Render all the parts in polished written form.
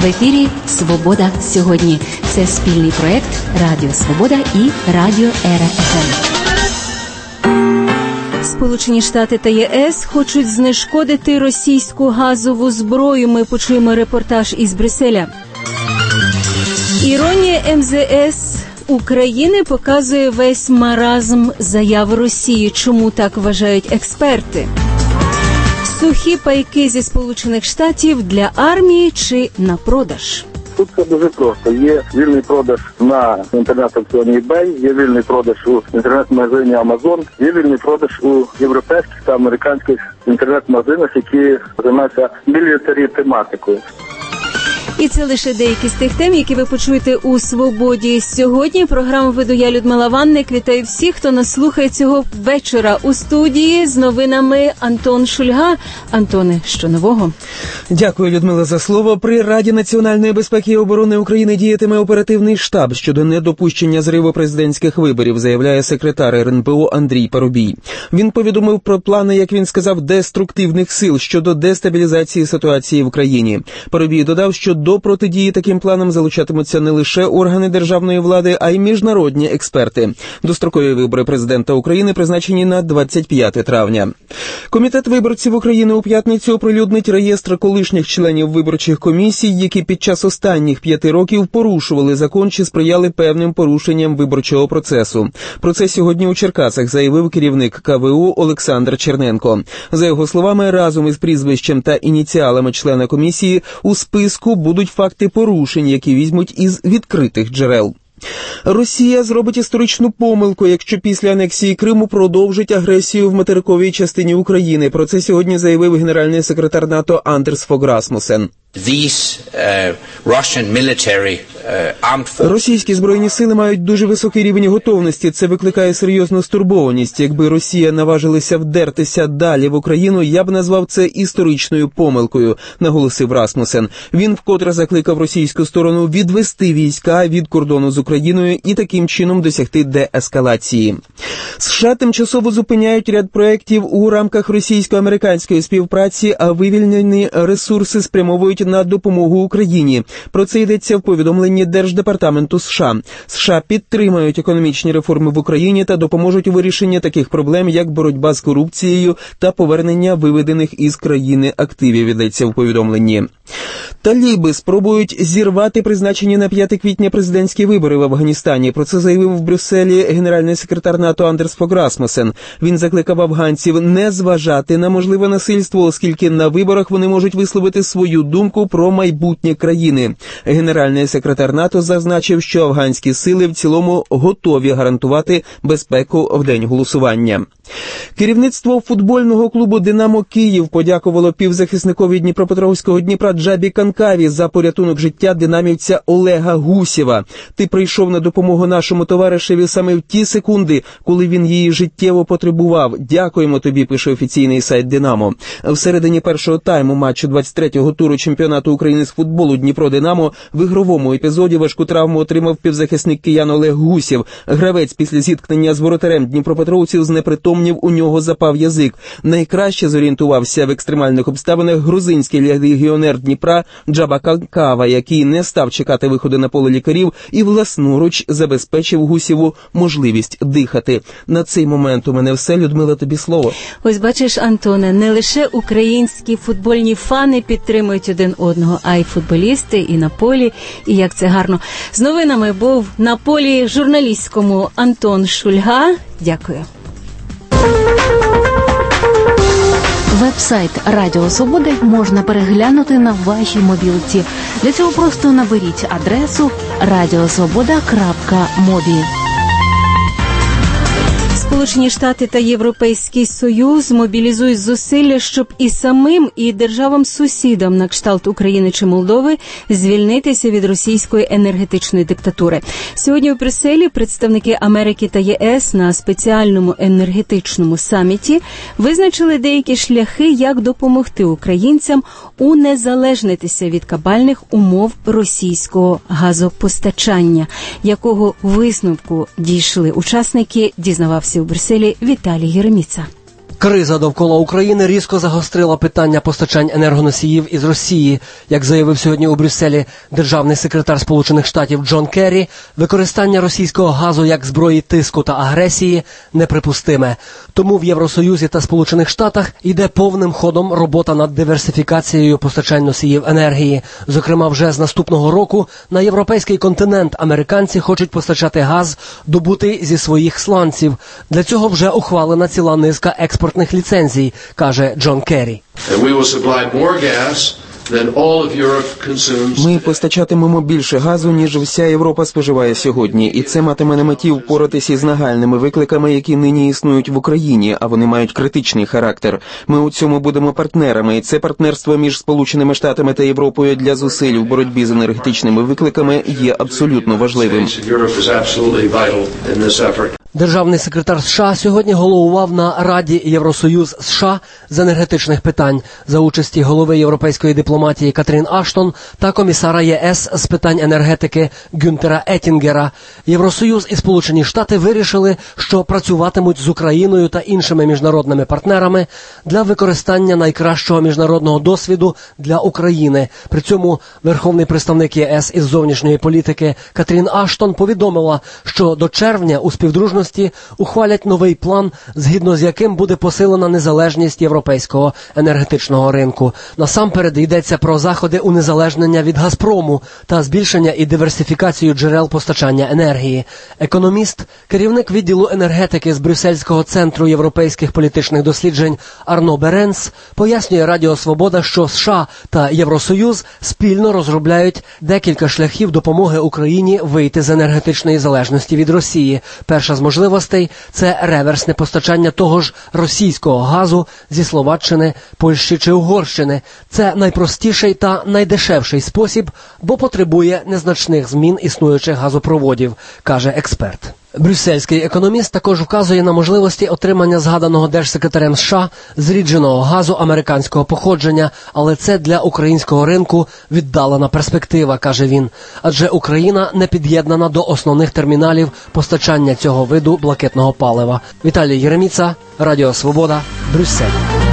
В ефірі «Свобода сьогодні». Це спільний проєкт Радіо Свобода і Радіо РФМ. Сполучені Штати та ЄС хочуть знешкодити російську газову зброю. Ми почуємо репортаж із Брюсселя. Іронія МЗС України показує весь маразм заяв Росії. Чому так вважають експерти? Сухі пайки зі Сполучених Штатів для армії чи на продаж? Тут все дуже просто. Є вільний продаж на інтернет-аукціоні eBay, є вільний продаж у інтернет-магазині Amazon, є вільний продаж у європейських та американських інтернет-магазинах, які займаються мілітарі тематикою. І це лише деякі з тих тем, які ви почуєте у «Свободі сьогодні». Програму веду я, Людмила Ванник. Вітаю всіх, хто нас слухає цього вечора. У студії з новинами Антон Шульга. Антоне, що нового? Дякую, Людмила, за слово. При Раді національної безпеки і оборони України діятиме оперативний штаб щодо недопущення зриву президентських виборів, заявляє секретар РНБО Андрій Парубій. Він повідомив про плани, як він сказав, деструктивних сил щодо дестабілізації ситуації в країні. Парубій додав, що до протидії таким планам залучатимуться не лише органи державної влади, а й міжнародні експерти. Дострокові вибори президента України призначені на 25 травня. Комітет виборців України у п'ятницю оприлюднить реєстр колишніх членів виборчих комісій, які під час останніх 5 років порушували закон чи сприяли певним порушенням виборчого процесу. Про це сьогодні у Черкасах заявив керівник КВУ Олександр Черненко. За його словами, разом із прізвищем та ініціалами члена комісії у списку будуть факти порушень, які візьмуть із відкритих джерел. Росія зробить історичну помилку, якщо після анексії Криму продовжить агресію в материковій частині України. Про це сьогодні заявив генеральний секретар НАТО Андерс Фог Расмуссен. Російські збройні сили мають дуже високий рівень готовності. Це викликає серйозну стурбованість. Якби Росія наважилася вдертися далі в Україну, я б назвав це історичною помилкою, наголосив Расмуссен. Він вкотре закликав російську сторону відвести війська від кордону з Україною і таким чином досягти деескалації. США тимчасово зупиняють ряд проєктів у рамках російсько-американської співпраці, а вивільнені ресурси спрямовують на допомогу Україні. Про це йдеться в повідомленні Держдепартаменту США. США підтримають економічні реформи в Україні та допоможуть у вирішенні таких проблем, як боротьба з корупцією та повернення виведених із країни активів, йдеться в повідомленні. Таліби спробують зірвати призначені на 5 квітня президентські вибори в Афганістані. Про це заявив в Брюсселі генеральний секретар НАТО Андерс Фог Расмуссен. Він закликав афганців не зважати на можливе насильство, оскільки на виборах вони можуть висловити свою думку про майбутнє країни. Генеральний секретар НАТО зазначив, що афганські сили в цілому готові гарантувати безпеку в день голосування. Керівництво футбольного клубу «Динамо Київ» подякувало півзахисникові Дніпропетровського Дніпра Джабі Канкаві за порятунок життя динамівця Олега Гусєва. «Ти прийшов на допомогу нашому товаришеві саме в ті секунди, коли він її життєво потребував. Дякуємо тобі», пише офіційний сайт «Динамо». Всередині першого тайму матчу 23-го туру чемпіонату України з футболу Дніпро-Динамо в ігровому епізоді важку травму отримав півзахисник киян Олег Гусєв. Гравець після зіткнення з воротарем дніпропетровців знепритомнів, у нього запав язик. Найкраще зорієнтувався в екстремальних обставинах грузинський легіонер Дніпра Джаба Канкава, який не став чекати виходу на поле лікарів і власноруч забезпечив Гусєву можливість дихати. На цей момент у мене все. Людмила, тобі слово. Ось бачиш, Антоне, не лише українські футбольні фани підтримують один одного, а й футболісти, і на полі, і як це гарно. З новинами був на полі журналістському Антон Шульга. Дякую. Веб-сайт Радіо Свободи можна переглянути на вашій мобілці. Для цього просто наберіть адресу radiosvoboda.mobi. Сполучені Штати та Європейський Союз мобілізують зусилля, щоб і самим, і державам-сусідам на кшталт України чи Молдови звільнитися від російської енергетичної диктатури. Сьогодні у Брюсселі представники Америки та ЄС на спеціальному енергетичному саміті визначили деякі шляхи, як допомогти українцям унезалежнитися від кабальних умов російського газопостачання. Якого висновку дійшли учасники, дізнавався у Брюсселі Віталій Єреміца. Криза довкола України різко загострила питання постачань енергоносіїв із Росії. Як заявив сьогодні у Брюсселі державний секретар Сполучених Штатів Джон Керрі, використання російського газу як зброї тиску та агресії неприпустиме. Тому в Євросоюзі та Сполучених Штатах йде повним ходом робота над диверсифікацією постачань носіїв енергії. Зокрема, вже з наступного року на європейський континент американці хочуть постачати газ, добутий зі своїх сланців. Для цього вже ухвалена ціла низка експортних ліцензій, каже Джон Керрі. Ми постачатимемо більше газу, ніж вся Європа споживає сьогодні, і це матиме на меті впоратися із нагальними викликами, які нині існують в Україні, а вони мають критичний характер. Ми у цьому будемо партнерами, і це партнерство між Сполученими Штатами та Європою для зусиль у боротьбі з енергетичними викликами є абсолютно важливим. Державний секретар США сьогодні головував на Раді Євросоюз-США з енергетичних питань за участі голови європейської дипломатії Катрін Аштон та комісара ЄС з питань енергетики Гюнтера Еттінгера. Євросоюз і Сполучені Штати вирішили, що працюватимуть з Україною та іншими міжнародними партнерами для використання найкращого міжнародного досвіду для України. При цьому верховний представник ЄС із зовнішньої політики Катрін Аштон повідомила, що до червня у співдружності ухвалять новий план, згідно з яким буде посилена незалежність європейського енергетичного ринку. Насамперед йдеться про заходи унезалежнення від «Газпрому» та збільшення і диверсифікацію джерел постачання енергії. Економіст, керівник відділу енергетики з Брюссельського центру європейських політичних досліджень Арно Беренс пояснює Радіо Свобода, що США та Євросоюз спільно розробляють декілька шляхів допомоги Україні вийти з енергетичної залежності від Росії. Перша з можливостей – це реверсне постачання того ж російського газу зі Словаччини, Польщі чи Угорщини. Це найпростіший та найдешевший спосіб, бо потребує незначних змін існуючих газопроводів, каже експерт. Брюссельський економіст також вказує на можливості отримання згаданого держсекретарем США зрідженого газу американського походження, але це для українського ринку віддалена перспектива, каже він. Адже Україна не під'єднана до основних терміналів постачання цього виду блакитного палива. Віталій Єреміца, Радіо Свобода, Брюссель.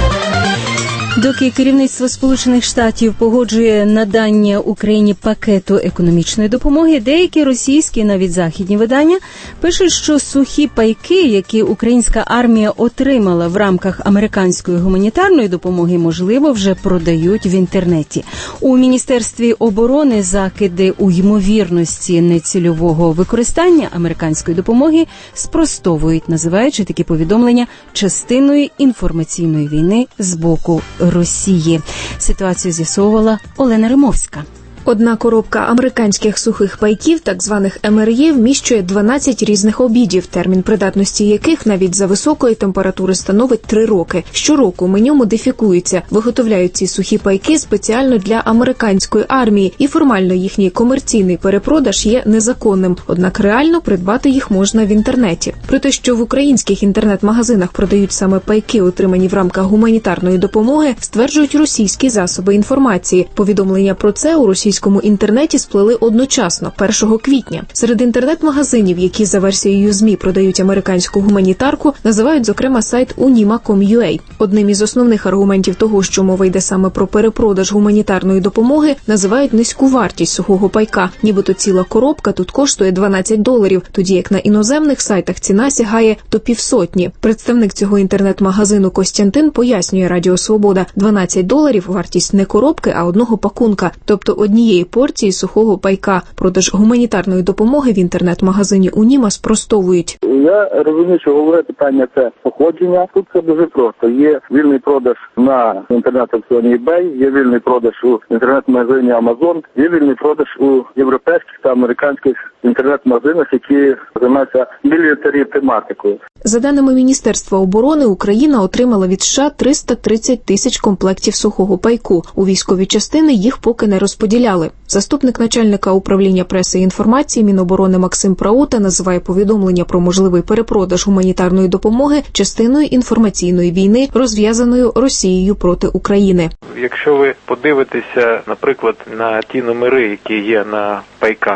Доки керівництво Сполучених Штатів погоджує надання Україні пакету економічної допомоги, деякі російські, навіть західні видання, пишуть, що сухі пайки, які українська армія отримала в рамках американської гуманітарної допомоги, можливо, вже продають в інтернеті. У Міністерстві оборони закиди у ймовірності нецільового використання американської допомоги спростовують, називаючи такі повідомлення частиною інформаційної війни з боку Росії. Ситуацію з'ясовувала Олена Римовська. Одна коробка американських сухих пайків, так званих МРЄ, вміщує 12 різних обідів, термін придатності яких навіть за високої температури становить 3 роки. Щороку меню модифікується. Виготовляють ці сухі пайки спеціально для американської армії, і формально їхній комерційний перепродаж є незаконним. Однак реально придбати їх можна в інтернеті. Про те, що в українських інтернет-магазинах продають саме пайки, отримані в рамках гуманітарної допомоги, стверджують російські засоби інформації. Повідомлення про це у російському інтернеті сплели одночасно, 1 квітня. Серед інтернет-магазинів, які за версією ЗМІ продають американську гуманітарку, називають, зокрема, сайт unima.com.ua. Одним із основних аргументів того, що мова йде саме про перепродаж гуманітарної допомоги, називають низьку вартість сухого пайка. Нібито ціла коробка тут коштує $12, тоді як на іноземних сайтах ціна сягає до 500. Представник цього інтернет-магазину Костянтин пояснює Радіо Свобода, $12 – вартість не коробки, а одного пакунка, тобто однієї порції сухого пайка. Продаж гуманітарної допомоги в інтернет-магазині Уніма спростовують. Я розумію, що головне питання – це походження. Тут це дуже просто. Є вільний продаж на інтернет-аукціоні eBay, є вільний продаж у інтернет-магазині Amazon, є вільний продаж у європейських та американських інтернет-магазинах, які займаються мілітарі тематикою. За даними Міністерства оборони, Україна отримала від США 330 тисяч комплектів сухого пайку. У військові частини їх поки не розподіляли. Заступник начальника управління преси і інформації Міноборони Максим Праута називає повідомлення про можливий перепродаж гуманітарної допомоги частиною інформаційної війни, розв'язаною Росією проти України. Якщо ви подивитеся, наприклад, на ті номери, які є на пайках,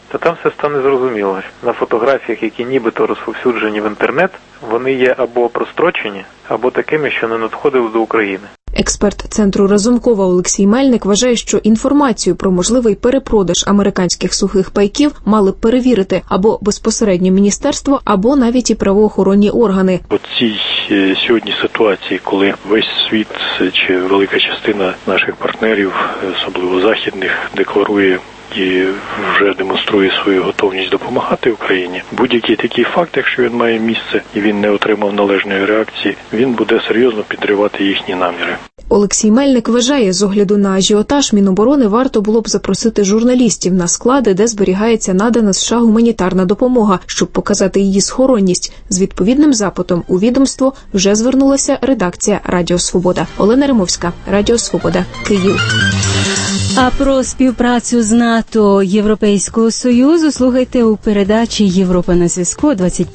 то там все стане зрозуміло. На фотографіях, які нібито розповсюджені в інтернет, вони є або прострочені, або такими, що не надходили до України. Експерт Центру Разумкова Олексій Мельник вважає, що інформацію про можливий перепродаж американських сухих пайків мали б перевірити або безпосередньо міністерство, або навіть і правоохоронні органи. У цій сьогодні ситуації, коли весь світ чи велика частина наших партнерів, особливо західних, декларує і вже демонструє свою готовність допомагати Україні. Будь-який такий факт, якщо він має місце і він не отримав належної реакції, він буде серйозно підривати їхні наміри. Олексій Мельник вважає, з огляду на ажіотаж Міноборони варто було б запросити журналістів на склади, де зберігається надана США гуманітарна допомога, щоб показати її схоронність. З відповідним запитом у відомство вже звернулася редакція Радіо Свобода. Олена Римовська, Радіо Свобода, Київ. А про співпрацю з НАТО, Європейського Союзу слухайте у передачі «Європа на зв'язку» о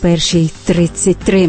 21:33.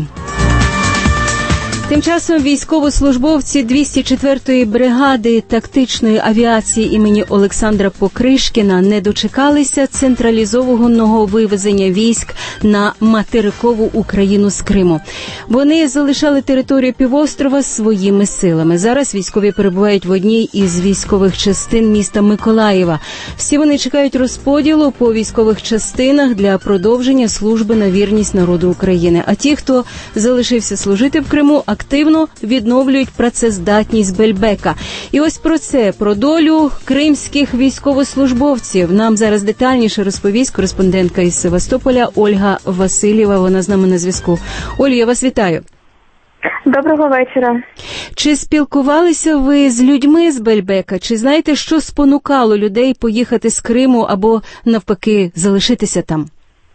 Тим часом військовослужбовці 204-ї бригади тактичної авіації імені Олександра Покришкіна не дочекалися централізованого вивезення військ на материкову Україну з Криму. Вони залишали територію півострова своїми силами. Зараз військові перебувають в одній із військових частин міста Миколаєва. Всі вони чекають розподілу по військових частинах для продовження служби на вірність народу України. А ті, хто залишився служити в Криму, активно відновлюють працездатність Бельбека. І ось про це, про долю кримських військовослужбовців нам зараз детальніше розповість кореспондентка із Севастополя Ольга Васильєва. Вона з нами на зв'язку. Олю, я вас вітаю. Доброго вечора. Чи спілкувалися ви з людьми з Бельбека? Чи знаєте, що спонукало людей поїхати з Криму або, навпаки, залишитися там?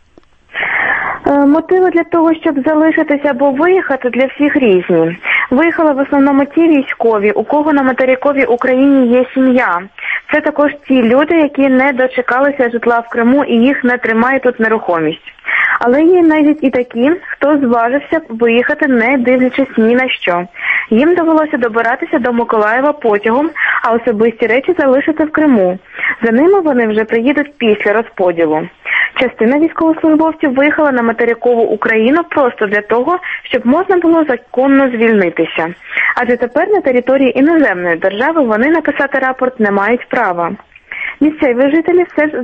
Мотиви для того, щоб залишитися або виїхати, для всіх різні. Виїхали в основному ті військові, у кого на материковій Україні є сім'я. Це також ті люди, які не дочекалися житла в Криму і їх не тримає тут нерухомість. Але є навіть і такі, хто зважився виїхати, не дивлячись ні на що. Їм довелося добиратися до Миколаєва потягом, а особисті речі залишити в Криму. За ними вони вже приїдуть після розподілу. Частина військовослужбовців виїхала на материкову Україну просто для того, щоб можна було законно звільнитися. Адже тепер на території іноземної держави вони написати рапорт не мають права. Місцеві жителі все ж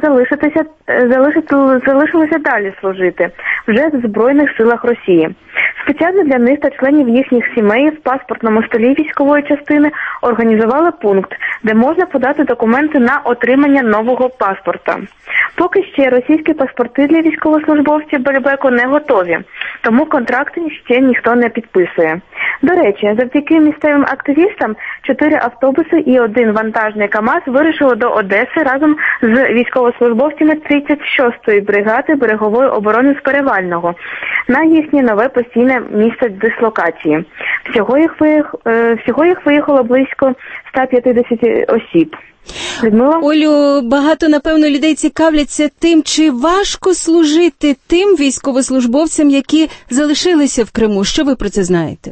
залишилися далі служити, вже в Збройних силах Росії. Спеціально для них та членів їхніх сімей в паспортному столі військової частини організували пункт, де можна подати документи на отримання нового паспорта. Поки ще російські паспорти для військовослужбовців Бельбеку не готові, тому контракти ще ніхто не підписує. До речі, завдяки місцевим активістам 4 автобуси і 1 вантажний КАМАЗ вирушили до Одеси разом з військовослужбовцями 36-ї бригади берегової оборони з Перевального на їхнє нове постійне місце дислокації. Всього їх виїхало близько 150 осіб. Людмила? Олю, багато, напевно, людей цікавляться тим, чи важко служити тим військовослужбовцям, які залишилися в Криму. Що ви про це знаєте?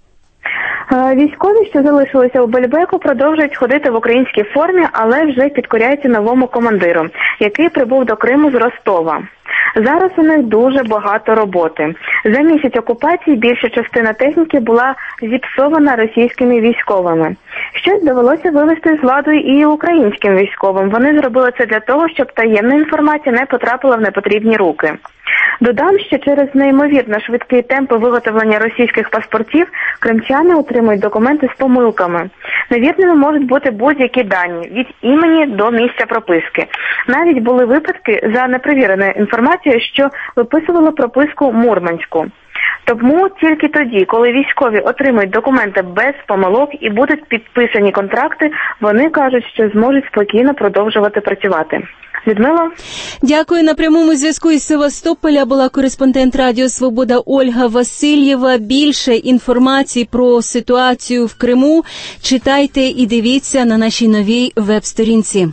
Військові, що залишилися у Бельбеку, продовжують ходити в українській формі, але вже підкоряються новому командиру, який прибув до Криму з Ростова. Зараз у них дуже багато роботи. За місяць окупації більша частина техніки була зіпсована російськими військовими. Щось довелося вивести з ладу і українським військовим. Вони зробили це для того, щоб таємна інформація не потрапила в непотрібні руки. Додам, що через неймовірно швидкі темпи виготовлення російських паспортів кримчани отримують документи з помилками. Невірними можуть бути будь-які дані, від імені до місця прописки. Навіть були випадки за непровіреною інформацією, що виписували прописку Мурманську. Тому тільки тоді, коли військові отримують документи без помилок і будуть підписані контракти, вони кажуть, що зможуть спокійно продовжувати працювати. Людмила? Дякую. На прямому зв'язку із Севастополя була кореспондент Радіо Свобода Ольга Васильєва. Більше інформації про ситуацію в Криму читайте і дивіться на нашій новій веб-сторінці.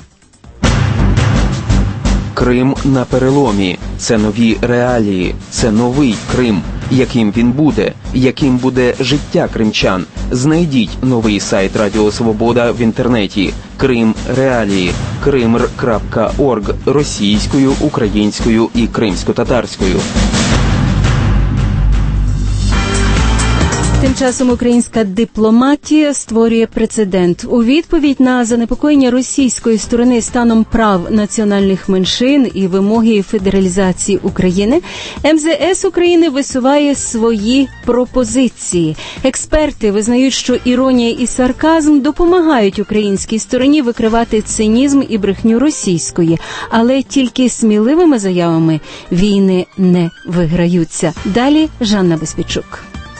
Крим на переломі. Це нові реалії. Це новий Крим. Яким він буде? Яким буде життя кримчан? Знайдіть новий сайт Радіо Свобода в інтернеті. Крим Реалії. krimr.org російською, українською і кримсько-татарською. Тим часом українська дипломатія створює прецедент. У відповідь на занепокоєння російської сторони станом прав національних меншин і вимоги федералізації України, МЗС України висуває свої пропозиції. Експерти визнають, що іронія і сарказм допомагають українській стороні викривати цинізм і брехню російської, але тільки сміливими заявами війни не виграються. Далі Жанна Безпічук.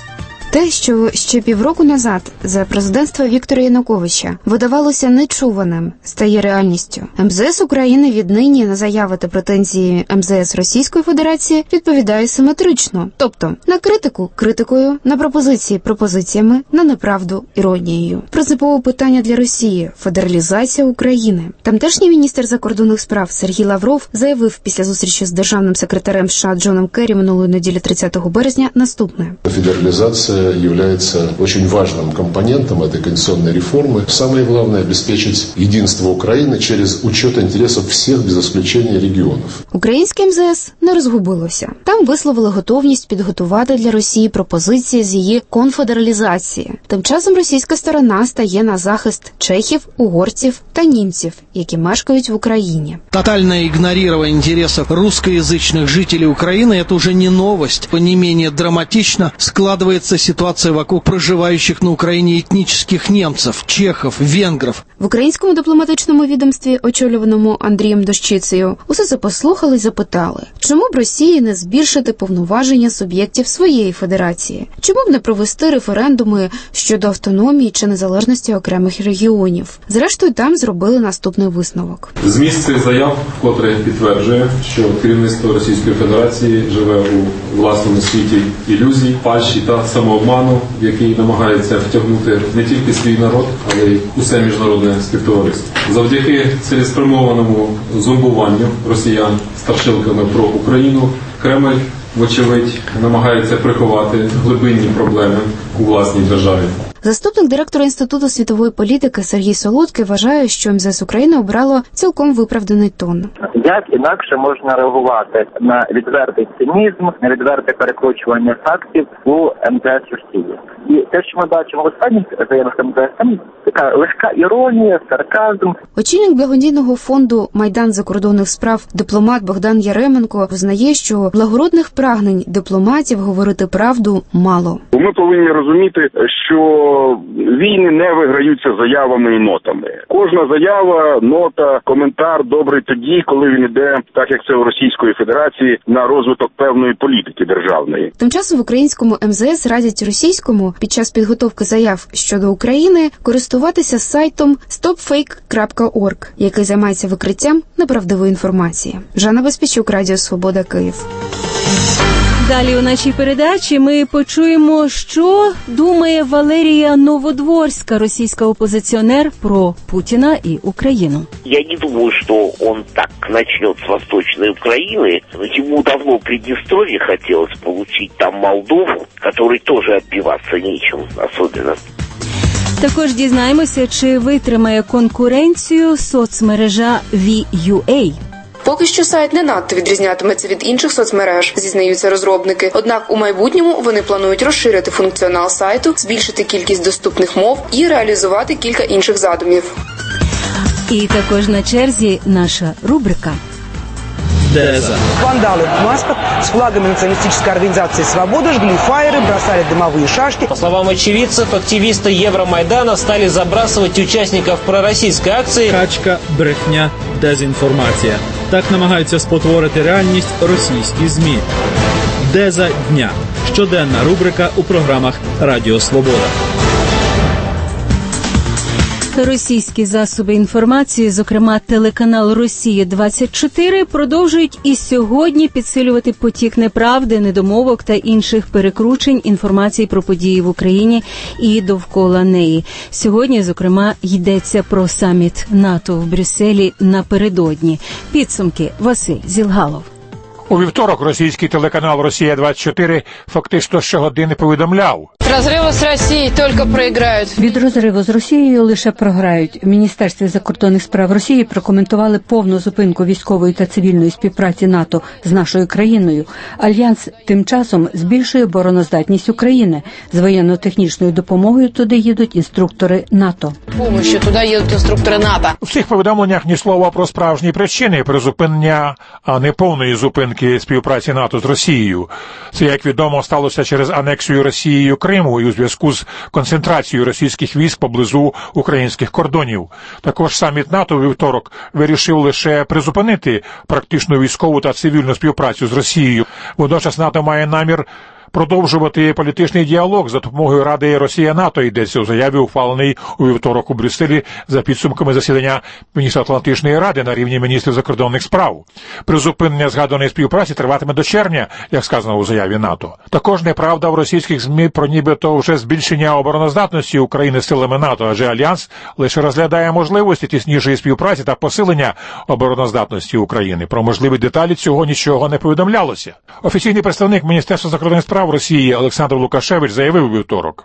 Те, що ще півроку назад за президентства Віктора Януковича видавалося нечуваним, стає реальністю. МЗС України віднині на заяви та претензії МЗС Російської Федерації відповідає симетрично. Тобто, на критику – критикою, на пропозиції – пропозиціями, на неправду – іронією. Принципове питання для Росії – федералізація України. Тамтешній міністр закордонних справ Сергій Лавров заявив після зустрічі з державним секретарем США Джоном Керрі минулої неділі 30 березня наступне. Федерализация является очень важным компонентом этой конституционной реформы. Самое главное – обеспечить единство Украины через учет интересов всех без исключения регионов. Українське МЗС не розгубилося. Там висловили готовність підготувати для Росії пропозиції з її конфедералізації. Тим часом російська сторона стає на захист чехів, угорців та німців, які мешкають в Україні. Тотальное игнорирование интересов русскоязычных жителей Украины – это уже не новость. Не менее драматично складывается ситуация вокруг проживающих на Украине этнических немцев, чехов, венгров. В українському дипломатичному відомстві, очолюваному Андрієм Дощицею, усе це послухали й запитали, чому б Росії не збільшити повноваження суб'єктів своєї федерації? Чому б не провести референдуми щодо автономії чи незалежності окремих регіонів? Зрештою, там зробили наступний висновок. Зміст цих заяв вкотре підтверджує, що керівництво Російської Федерації живе у власному світі ілюзій, фальші та самообману, в який намагається втягнути не тільки свій народ, але й усе міжнародне співтовариство. Завдяки цілеспрямованому зомбуванню росіян страшилками про Україну, Кремль, вочевидь, намагається приховати глибинні проблеми у власній державі. Заступник директора Інституту світової політики Сергій Солодкий вважає, що МЗС України обрало цілком виправданий тон. Як інакше можна реагувати на відвертий цинізм, на відверте перекручування фактів у МЗС Росії? І те, що ми бачимо в останніх заявах МЗС, там така легка іронія, сарказм. Очільник благодійного фонду «Майдан закордонних справ» дипломат Богдан Яременко визнає, що благородних прагнень дипломатів говорити правду мало. Ми повинні розуміти, що війни не виграються заявами і нотами. Кожна заява, нота, коментар добрий тоді, коли він іде, так як це у Російської Федерації, на розвиток певної політики державної. Тим часом в українському МЗС радять російському під час підготовки заяв щодо України користуватися сайтом stopfake.org, який займається викриттям неправдивої інформації. Жанна Безпічук, Радіо Свобода, Київ. Далі у нашій передачі ми почуємо, що думає Валерія Новодворська, російська опозиционер, про Путина и Украину. Я не думаю, что он так начнет с Восточной Украины. Ему давно Приднестровье хотелось получить, там Молдову, которой тоже отбиваться нечем особенно. Також дізнаємося, чи витримає конкуренцію соцмережа VUA. Поки що сайт не надто відрізнятиметься від інших соцмереж, зізнаються розробники. Однак у майбутньому вони планують розширити функціонал сайту, збільшити кількість доступних мов і реалізувати кілька інших задумів. І також на черзі наша рубрика. Деза. Вандалы в масках с флагами националистической организации «Свобода» жгли фаеры, бросали дымовые шашки. По словам очевидцев, активисты Евромайдана стали забрасывать участников пророссийской акции. Качка, брехня, дезінформація. Так намагаються спотворити реальність російські ЗМІ. Деза дня. Щоденна рубрика у програмах Радіо Свобода. Російські засоби інформації, зокрема телеканал «Росія-24», продовжують і сьогодні підсилювати потік неправди, недомовок та інших перекручень інформації про події в Україні і довкола неї. Сьогодні, зокрема, йдеться про саміт НАТО в Брюсселі напередодні. Підсумки Василь Зілгалов. У вівторок російський телеканал «Росія-24» фактично щогодини повідомляв. Розриву з Росією тільки програють. Від розриву з Росією лише програють. В Міністерстві закордонних справ Росії прокоментували повну зупинку військової та цивільної співпраці НАТО з нашою країною. Альянс тим часом збільшує обороноздатність України. З воєнно-технічною допомогою туди їдуть інструктори НАТО. Туди їдуть інструктори НАТО. У всіх повідомленнях ні слова про справжні причини призупинення, а не повної зупинки співпраці НАТО з Росією. Це, як відомо, сталося через анексію Росією Криму і у зв'язку з концентрацією російських військ поблизу українських кордонів. Також саміт НАТО у вівторок вирішив лише призупинити практичну військову та цивільну співпрацю з Росією. Водночас НАТО має намір продовжувати політичний діалог за допомогою Ради Росія-НАТО, йдеться у заяві, ухваленій у вівторок у Брюсселі за підсумками засідання Північно-Атлантичної ради на рівні міністрів закордонних справ. Призупинення згаданої співпраці триватиме до червня, як сказано у заяві НАТО. Також неправда в російських ЗМІ про нібито вже збільшення обороноздатності України силами НАТО, адже Альянс лише розглядає можливості тіснішої співпраці та посилення обороноздатності України. Про можливі деталі цього нічого не повідомлялося. Офіційний представник Міністерства закордонних справ Росії Олександр Лукашевич заявив у вівторок.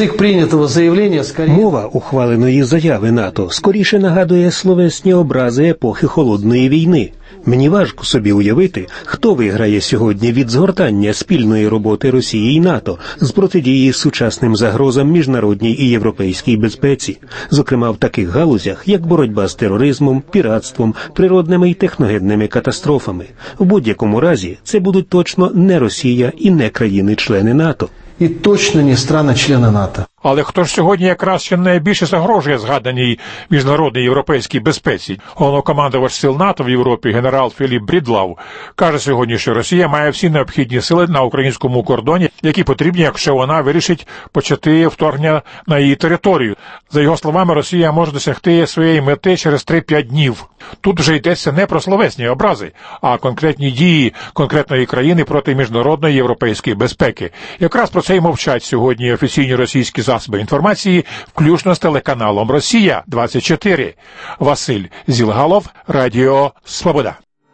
Мова ухваленої заяви НАТО скоріше нагадує словесні образи епохи Холодної війни. Мені важко собі уявити, хто виграє сьогодні від згортання спільної роботи Росії і НАТО з протидії сучасним загрозам міжнародній і європейській безпеці, зокрема в таких галузях, як боротьба з тероризмом, піратством, природними і техногенними катастрофами. В будь-якому разі це будуть точно не Росія і не країни-члени НАТО. І точно не страни-члени НАТО. Але хто ж сьогодні якраз ще найбільше загрожує згаданій міжнародній європейській безпеці? Головнокомандувач сил НАТО в Європі генерал Філіп Брідлау каже сьогодні, що Росія має всі необхідні сили на українському кордоні, які потрібні, якщо вона вирішить почати вторгнення на її територію. За його словами, Росія може досягти своєї мети через 3-5 днів. Тут вже йдеться не про словесні образи, а конкретні дії конкретної країни проти міжнародної європейської безпеки. Якраз про це й мовчать сьогодні офіційні російські засоби інформації, включно з телеканалом «Росія-24». Василь Зілгалов, Радіо Свобода.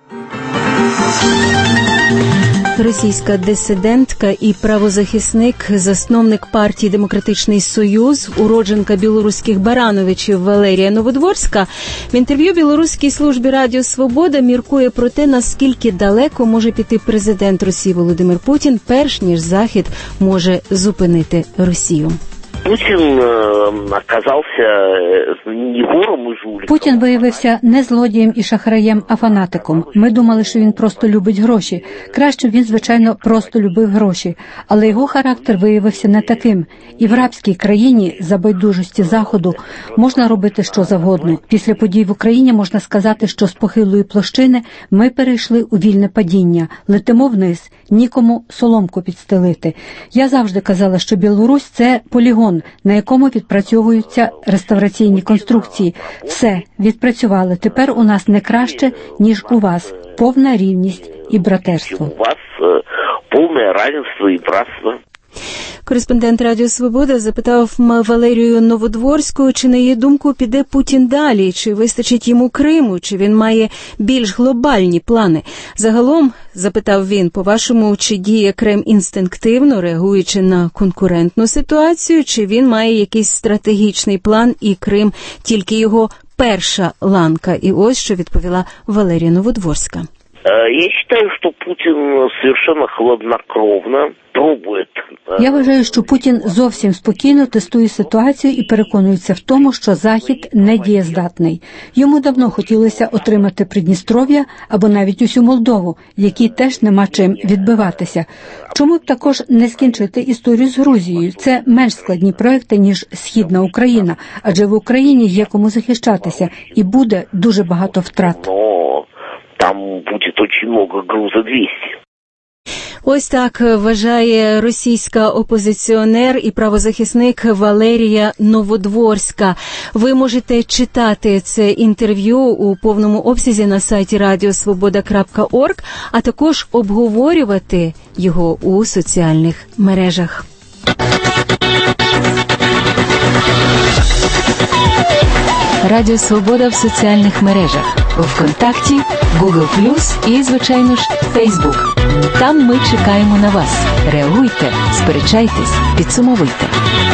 Російська дисидентка і правозахисник, засновник партії «Демократичний Союз», уродженка білоруських Барановичів Валерія Новодворська в інтерв'ю білоруській службі Радіо Свобода міркує про те, наскільки далеко може піти президент Росії Володимир Путін, перш ніж Захід може зупинити Росію. Путін оказався не вором і жуликом. Путін виявився не злодієм і шахраєм, а фанатиком. Ми думали, що він просто любить гроші. Краще він, звичайно, просто любив гроші. Але його характер виявився не таким. І в рабській країні, за байдужості Заходу, можна робити що завгодно. Після подій в Україні можна сказати, що з похилої площини ми перейшли у вільне падіння. Летимо вниз, нікому соломку підстелити. Я завжди казала, що Білорусь – це полігон, на якому відпрацьовуються реставраційні конструкції. Все, відпрацювали. Тепер у нас не краще, ніж у вас. Повна рівність і братерство. У вас повне равенство і братство. Кореспондент Радіо Свобода запитав Валерію Новодворську, чи на її думку піде Путін далі, чи вистачить йому Криму, чи він має більш глобальні плани. Загалом, запитав він, по-вашому, чи діє Кремль інстинктивно, реагуючи на конкурентну ситуацію, чи він має якийсь стратегічний план і Крим тільки його перша ланка? І ось що відповіла Валерія Новодворська. Я считаю, что Путин совершенно хладнокровно пробует. Я вважаю, що Путін зовсім спокійно тестує ситуацію і переконується в тому, що Захід не дієздатний. Йому давно хотілося отримати Придністров'я або навіть усю Молдову, якій теж нема чим відбиватися. Чому б також не скінчити історію з Грузією? Це менш складні проекти, ніж Східна Україна, адже в Україні є кому захищатися і буде дуже багато втрат. Там буде дуже багато груза 200. Ось так вважає російська опозиціонер і правозахисник Валерія Новодворська. Ви можете читати це інтерв'ю у повному обсязі на сайті radiosvoboda.org, а також обговорювати його у соціальних мережах. Радіо Свобода в соціальних мережах. У ВКонтакті, Google+, і, звичайно ж, Facebook. Там ми чекаємо на вас. Реагуйте, сперечайтесь, підсумовуйте.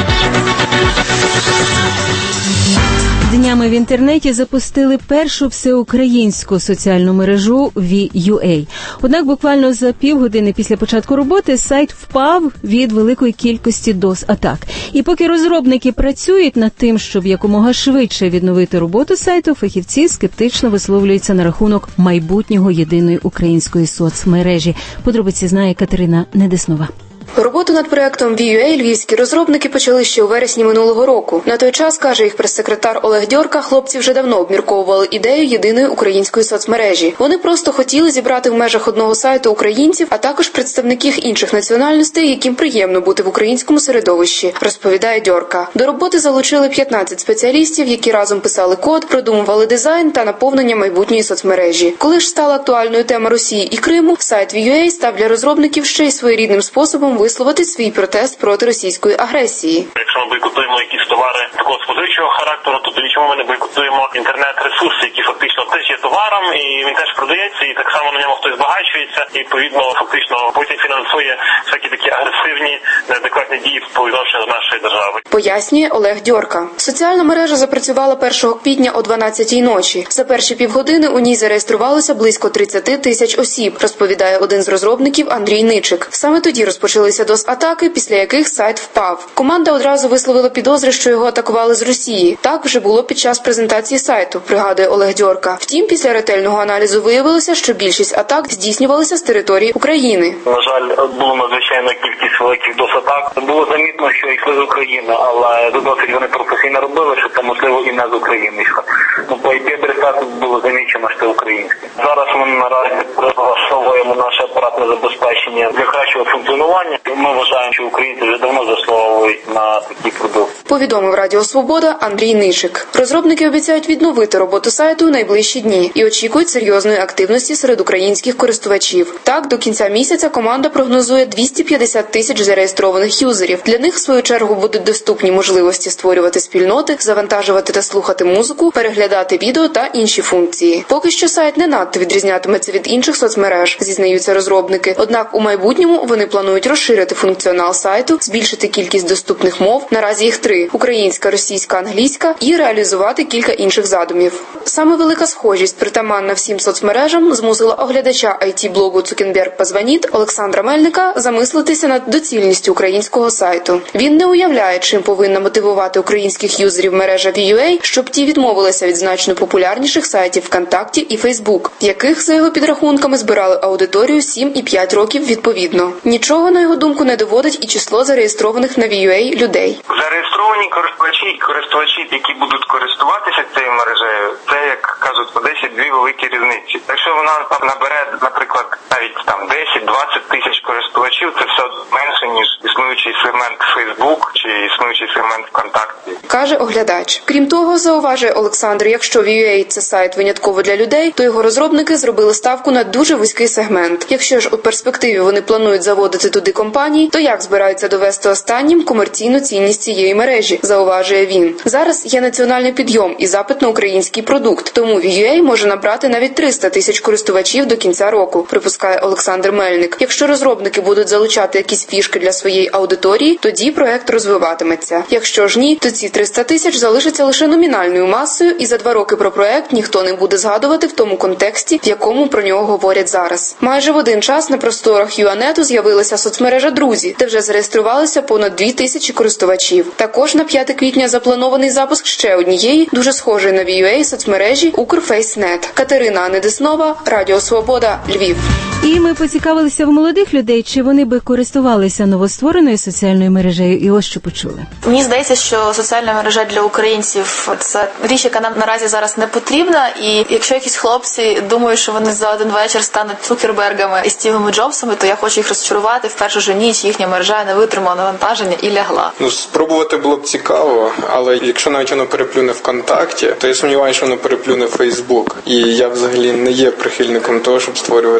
Днями в інтернеті запустили першу всеукраїнську соціальну мережу VUA. Однак буквально за півгодини після початку роботи сайт впав від великої кількості DOS-атак. І поки розробники працюють над тим, щоб якомога швидше відновити роботу сайту, фахівці скептично висловлюються на рахунок майбутнього єдиної української соцмережі. Подробиці знає Катерина Недеснова. Роботу над проектом VUA львівські розробники почали ще у вересні минулого року. На той час, каже їх прес-секретар Олег Дьорка, хлопці вже давно обмірковували ідею єдиної української соцмережі. Вони просто хотіли зібрати в межах одного сайту українців, а також представників інших національностей, яким приємно бути в українському середовищі, розповідає Дьорка. До роботи залучили 15 спеціалістів, які разом писали код, продумували дизайн та наповнення майбутньої соцмережі. Коли ж стала актуальною тема Росії і Криму, сайт VUA став для розробників ще й своєрідним способом висловити свій протест проти російської агресії. Якщо ми бойкотуємо якісь товари такого споживчого характеру, то тоді чому ми не бойкотуємо інтернет-ресурси, які фактично теж є товаром, і він теж продається, і так само на ньому хтось збагачується, і відповідно фактично потім фінансує всякі такі агресивні, неадекватні дії по відношенню до нашої держави. Пояснює Олег Дьорка. Соціальна мережа запрацювала 1 квітня о 12-й ночі. За перші півгодини у ній зареєструвалося близько 30 тисяч осіб, розповідає один з розробників Андрій Ничик. Саме тоді розпочалися DOS-атаки, після яких сайт впав. Команда одразу висловила підозри, що його атакували з Росії. Так вже було під час презентації сайту, пригадує Олег Дьорка. Втім, після ретельного аналізу виявилося, що більшість атак здійснювалися з території України. На жаль, була надзвичайна кількість великих DOS-атак. Було замітно, що йшли з України, але досить вони професійно робили, що це можливо і не з України йшло. По IP-адресах було замічено, що це українське. Зараз ми наразі прилаштовуємо наше апаратне забезпечення для кращого функціонування. Ми вважаємо, що українці вже давно заслуговують на такі продукти. Повідомив Радіо Свобода Андрій Ничик. Розробники обіцяють відновити роботу сайту у найближчі дні і очікують серйозної активності серед українських користувачів. Так, до кінця місяця команда прогнозує 250 тисяч зареєстрованих юзерів. Для них, в свою чергу, будуть доступні можливості створювати спільноти, завантажувати та слухати музику, переглядати відео та інші функції. Поки що сайт не надто відрізнятиметься від інших соцмереж, зізнаються розробники. Однак у майбутньому вони планують розширити функціонал сайту, збільшити кількість доступних мов, наразі їх 3 – українська, російська, англійська, і реалізувати кілька інших задумів. Саме велика схожість, притаманна всім соцмережам, змусила оглядача IT-блогу «Цукерберг позвоніть» Олександра Мельника замислитися над доцільністю українського сайту. Він не уявляє, чим повинна мотивувати українських юзерів мережа VUA, щоб ті відмовилися від значно популярніших сайтів ВКонтакті і Facebook, яких, за його підрахунками, збирали аудиторію 7 і 5 років відповідно. Нічого, на його думку, не доводить і число зареєстрованих на VUA людей. Зареєстровані користувачі, які будуть користуватися цією мережею, це, як кажуть, в Одесі дві великі різниці. Якщо вона набере, наприклад, навіть там 10-20 тисяч користувачів, це все менше, ніж існуючий сегмент Facebook чи існуючий сегмент ВКонтакті. Каже оглядач. Крім того, зауважує Олександр, якщо VUA – це сайт винятково для людей, то його розробники зробили ставку на дуже вузький сегмент. Якщо ж у перспективі вони планують заводити туди компанії, то як збираються довести останнім комерційну цінність цієї мережі, зауважує він. Зараз є національний підйом і запит на український продукт, тому VUA може набрати навіть 300 тисяч користувачів до кінця року, припускає Олександр Мельник. Якщо розробники будуть залучати якісь фішки для своєї аудиторії, тоді проект розвиватиметься. Якщо ж ні, то ці 300 тисяч залишаться лише номінальною масою, і за 2 роки про проект ніхто не буде згадувати в тому контексті, в якому про нього говорять зараз. Майже в один час на просторах Юанету з'явилася соцмережа «Друзі», де вже зареєструвалися понад 2000 користувачів. Також на 5 квітня запланований запуск ще однієї, дуже схожої на VUA соцмережі «Укрфейснет». Катерина Недеснова, Радіо Свобода, Львів. І ми поцікавилися в молодих людей, чи вони би користувалися новоствореною соціальною мережею, і ось що почули. Мені здається, що соціальна мережа для українців – це річ, яка нам наразі зараз не потрібна, і якщо якісь хлопці думають, що вони за один вечір стануть Цукербергами і Стівами Джобсами, то я хочу їх розчарувати. В першу ж ніч їхня мережа не витримала навантаження і лягла. Спробувати було б цікаво, але якщо навіть воно переплюне ВКонтакті, то я сумніваюся, що воно переплюне Фейсбук. І я взагалі не є прихильником того, щоб створювати щось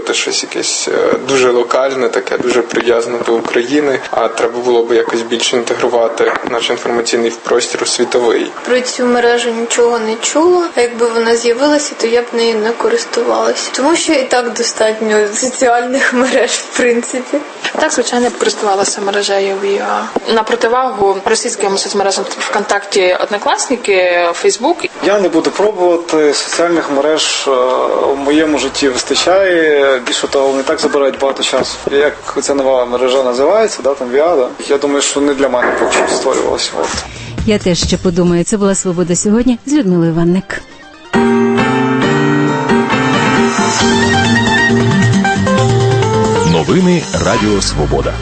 якесь дуже локальне, таке дуже прив'язане до України, а треба було б якось більше інтегрувати наш інформаційний простір у світовий. Про цю мережу нічого не чула, а якби вона з'явилася, то я б нею не користувалася. Тому що і так достатньо соціальних мереж, в принципі. Так, звичайно, я б користувалася мережею ВІА. На противагу російським соцмережам ВКонтакті, Однокласники, Фейсбук. Я не буду пробувати. Соціальних мереж в моєму житті вистачає. Більше того, вони так забирають багато часу. Як ця нова мережа називається, там ВІА, я думаю, що не для мене поки що створювалося. Я теж ще подумаю. Це була «Свобода сьогодні» з Людмилою Ванник. Новини Радіо Свобода.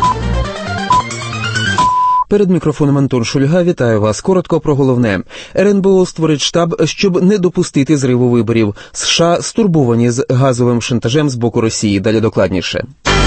Перед мікрофоном Антон Шульга. Вітаю вас. Коротко про головне. РНБО створить штаб, щоб не допустити зриву виборів. США стурбовані з газовим шантажем з боку Росії. Далі докладніше.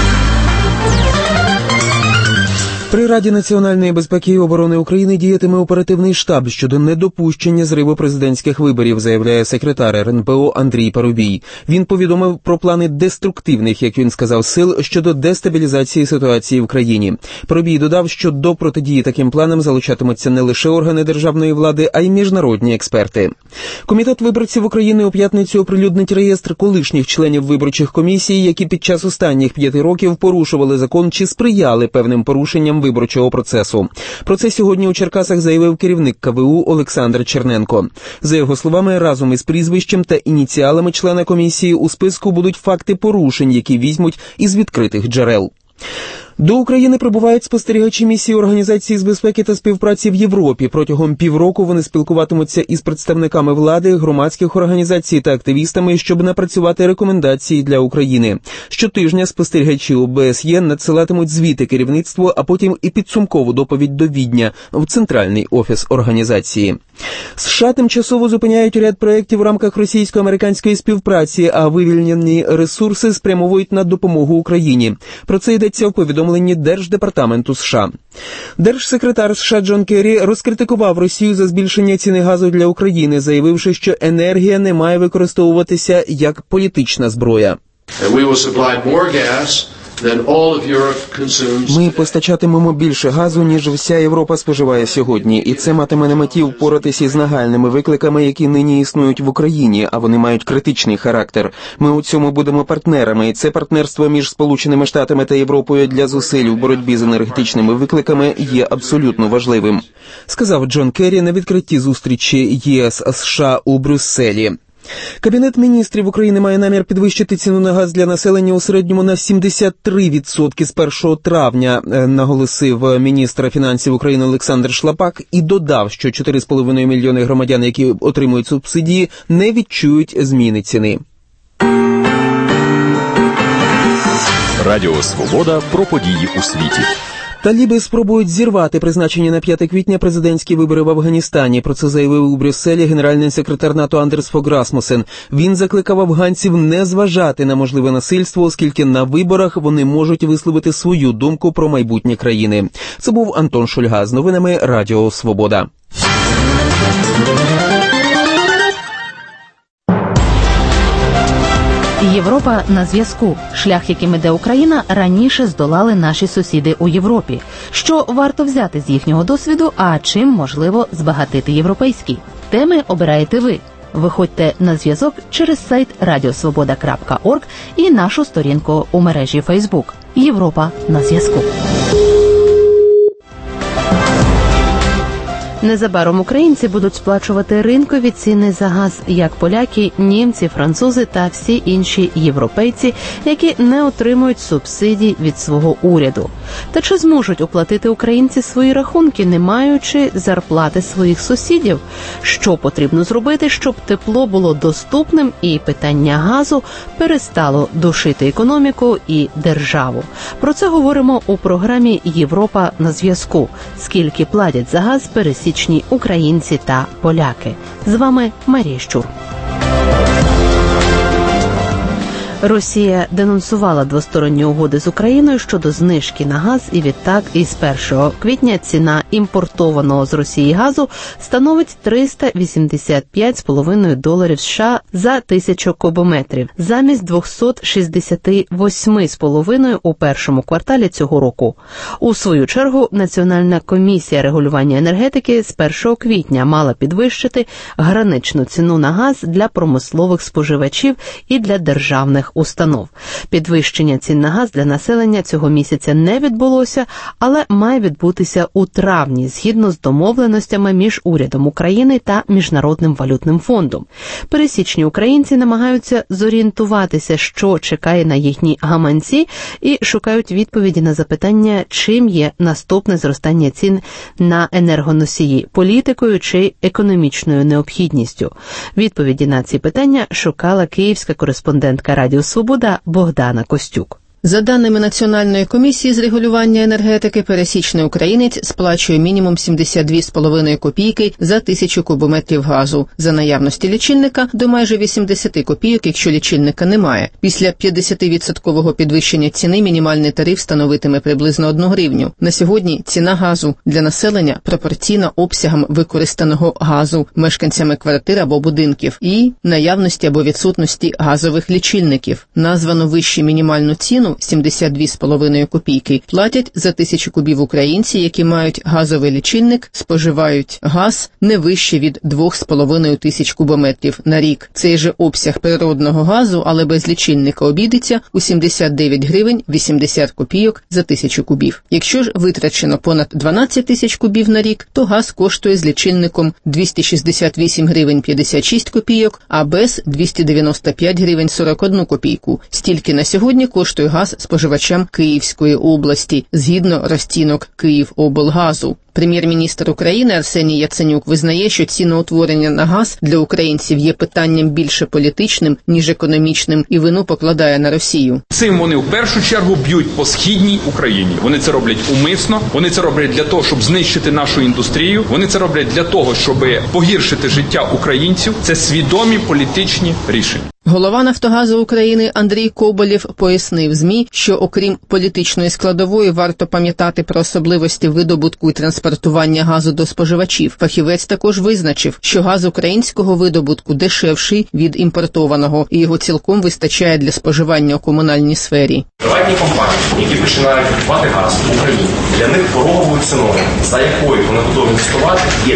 При Раді національної безпеки і оборони України діятиме оперативний штаб щодо недопущення зриву президентських виборів, заявляє секретар РНБО Андрій Парубій. Він повідомив про плани деструктивних, як він сказав, сил щодо дестабілізації ситуації в країні. Парубій додав, що до протидії таким планам залучатимуться не лише органи державної влади, а й міжнародні експерти. Комітет виборців України у п'ятницю оприлюднить реєстр колишніх членів виборчих комісій, які під час останніх 5 років порушували закон чи сприяли певним порушенням виборчого процесу. Про це сьогодні у Черкасах заявив керівник КВУ Олександр Черненко. За його словами, разом із прізвищем та ініціалами члена комісії у списку будуть факти порушень, які візьмуть із відкритих джерел. До України прибувають спостерігачі місії Організації з безпеки та співпраці в Європі. Протягом півроку вони спілкуватимуться із представниками влади, громадських організацій та активістами, щоб напрацювати рекомендації для України. Щотижня спостерігачі ОБСЄ надсилатимуть звіти керівництву, а потім і підсумкову доповідь до Відня в центральний офіс організації. США тимчасово зупиняють ряд проєктів в рамках російсько-американської співпраці, а вивільнені ресурси спрямовують на допомогу Україні. Про це йдеться в повідомленні Держдепартаменту США. Держсекретар США Джон Керрі розкритикував Росію за збільшення ціни газу для України, заявивши, що енергія не має використовуватися як політична зброя. Ми постачатимемо більше газу, ніж вся Європа споживає сьогодні, і це матиме на меті впоратися із нагальними викликами, які нині існують в Україні, а вони мають критичний характер. Ми у цьому будемо партнерами, і це партнерство між Сполученими Штатами та Європою для зусиль у боротьбі з енергетичними викликами є абсолютно важливим, сказав Джон Керрі на відкритті зустрічі ЄС-США у Брюсселі. Кабінет міністрів України має намір підвищити ціну на газ для населення у середньому на 73% з 1 травня, наголосив міністр фінансів України Олександр Шлапак і додав, що 4,5 мільйони громадян, які отримують субсидії, не відчують зміни ціни. Радіо Свобода про події у світі. Таліби спробують зірвати призначені на 5 квітня президентські вибори в Афганістані. Про це заявив у Брюсселі генеральний секретар НАТО Андерс Фог Расмусен. Він закликав афганців не зважати на можливе насильство, оскільки на виборах вони можуть висловити свою думку про майбутнє країни. Це був Антон Шульга з новинами Радіо Свобода. Європа на зв'язку. Шлях, яким іде Україна, раніше здолали наші сусіди у Європі. Що варто взяти з їхнього досвіду, а чим можливо збагатити європейський? Теми обираєте ви. Виходьте на зв'язок через сайт radiosvoboda.org і нашу сторінку у мережі Facebook. Європа на зв'язку. Незабаром українці будуть сплачувати ринкові ціни за газ, як поляки, німці, французи та всі інші європейці, які не отримують субсидій від свого уряду. Та чи зможуть оплатити українці свої рахунки, не маючи зарплати своїх сусідів? Що потрібно зробити, щоб тепло було доступним і питання газу перестало душити економіку і державу? Про це говоримо у програмі «Європа на зв'язку». Скільки платять за газ пересічні українці та поляки. З вами Марія Щур. Росія денонсувала двосторонні угоди з Україною щодо знижки на газ, і відтак із 1 квітня ціна імпортованого з Росії газу становить $385,5 США за 1000 кубометрів, замість 268,5 у першому кварталі цього року. У свою чергу, Національна комісія регулювання енергетики з 1 квітня мала підвищити граничну ціну на газ для промислових споживачів і для державних установ. Підвищення цін на газ для населення цього місяця не відбулося, але має відбутися у травні, згідно з домовленостями між урядом України та Міжнародним валютним фондом. Пересічні українці намагаються зорієнтуватися, що чекає на їхні гаманці, і шукають відповіді на запитання, чим є наступне зростання цін на енергоносії – політикою чи економічною необхідністю. Відповіді на ці питання шукала київська кореспондентка Радіо Свобода Богдана Костюк. За даними Національної комісії з регулювання енергетики, пересічний українець сплачує мінімум 72,5 копійки за 1000 кубометрів газу. За наявності лічильника – до майже 80 копійок, якщо лічильника немає. Після 50% підвищення ціни мінімальний тариф становитиме приблизно 1 гривню. На сьогодні ціна газу для населення пропорційна обсягам використаного газу мешканцями квартир або будинків і наявності або відсутності газових лічильників. Названо вищу мінімальну ціну 72,5 копійки платять за 1000 кубів українці, які мають газовий лічильник, споживають газ не вище від 2,5 тисяч кубометрів на рік. Цей же обсяг природного газу, але без лічильника, обійдеться у 79 гривень 80 копійок за 1000 кубів. Якщо ж витрачено понад 12 тисяч кубів на рік, то газ коштує з лічильником 268 гривень 56 копійок, а без 295 гривень 41 копійку. Стільки на сьогодні коштує газ споживачам Київської області, згідно розцінок Київоблгазу. Прем'єр-міністр України Арсеній Яценюк визнає, що ціноутворення на газ для українців є питанням більше політичним, ніж економічним, і вину покладає на Росію. Цим вони в першу чергу б'ють по східній Україні. Вони це роблять умисно, вони це роблять для того, щоб знищити нашу індустрію, вони це роблять для того, щоб погіршити життя українців. Це свідомі політичні рішення. Голова «Нафтогазу України» Андрій Коболєв пояснив ЗМІ, що окрім політичної складової варто пам'ятати про особливості видобутку і транспортування газу до споживачів. Фахівець також визначив, що газ українського видобутку дешевший від імпортованого, і його цілком вистачає для споживання у комунальній сфері. Приватні компанії, які починають купувати газ в Україні, для них пороговою ціною, за якою вони готові інвестувати, є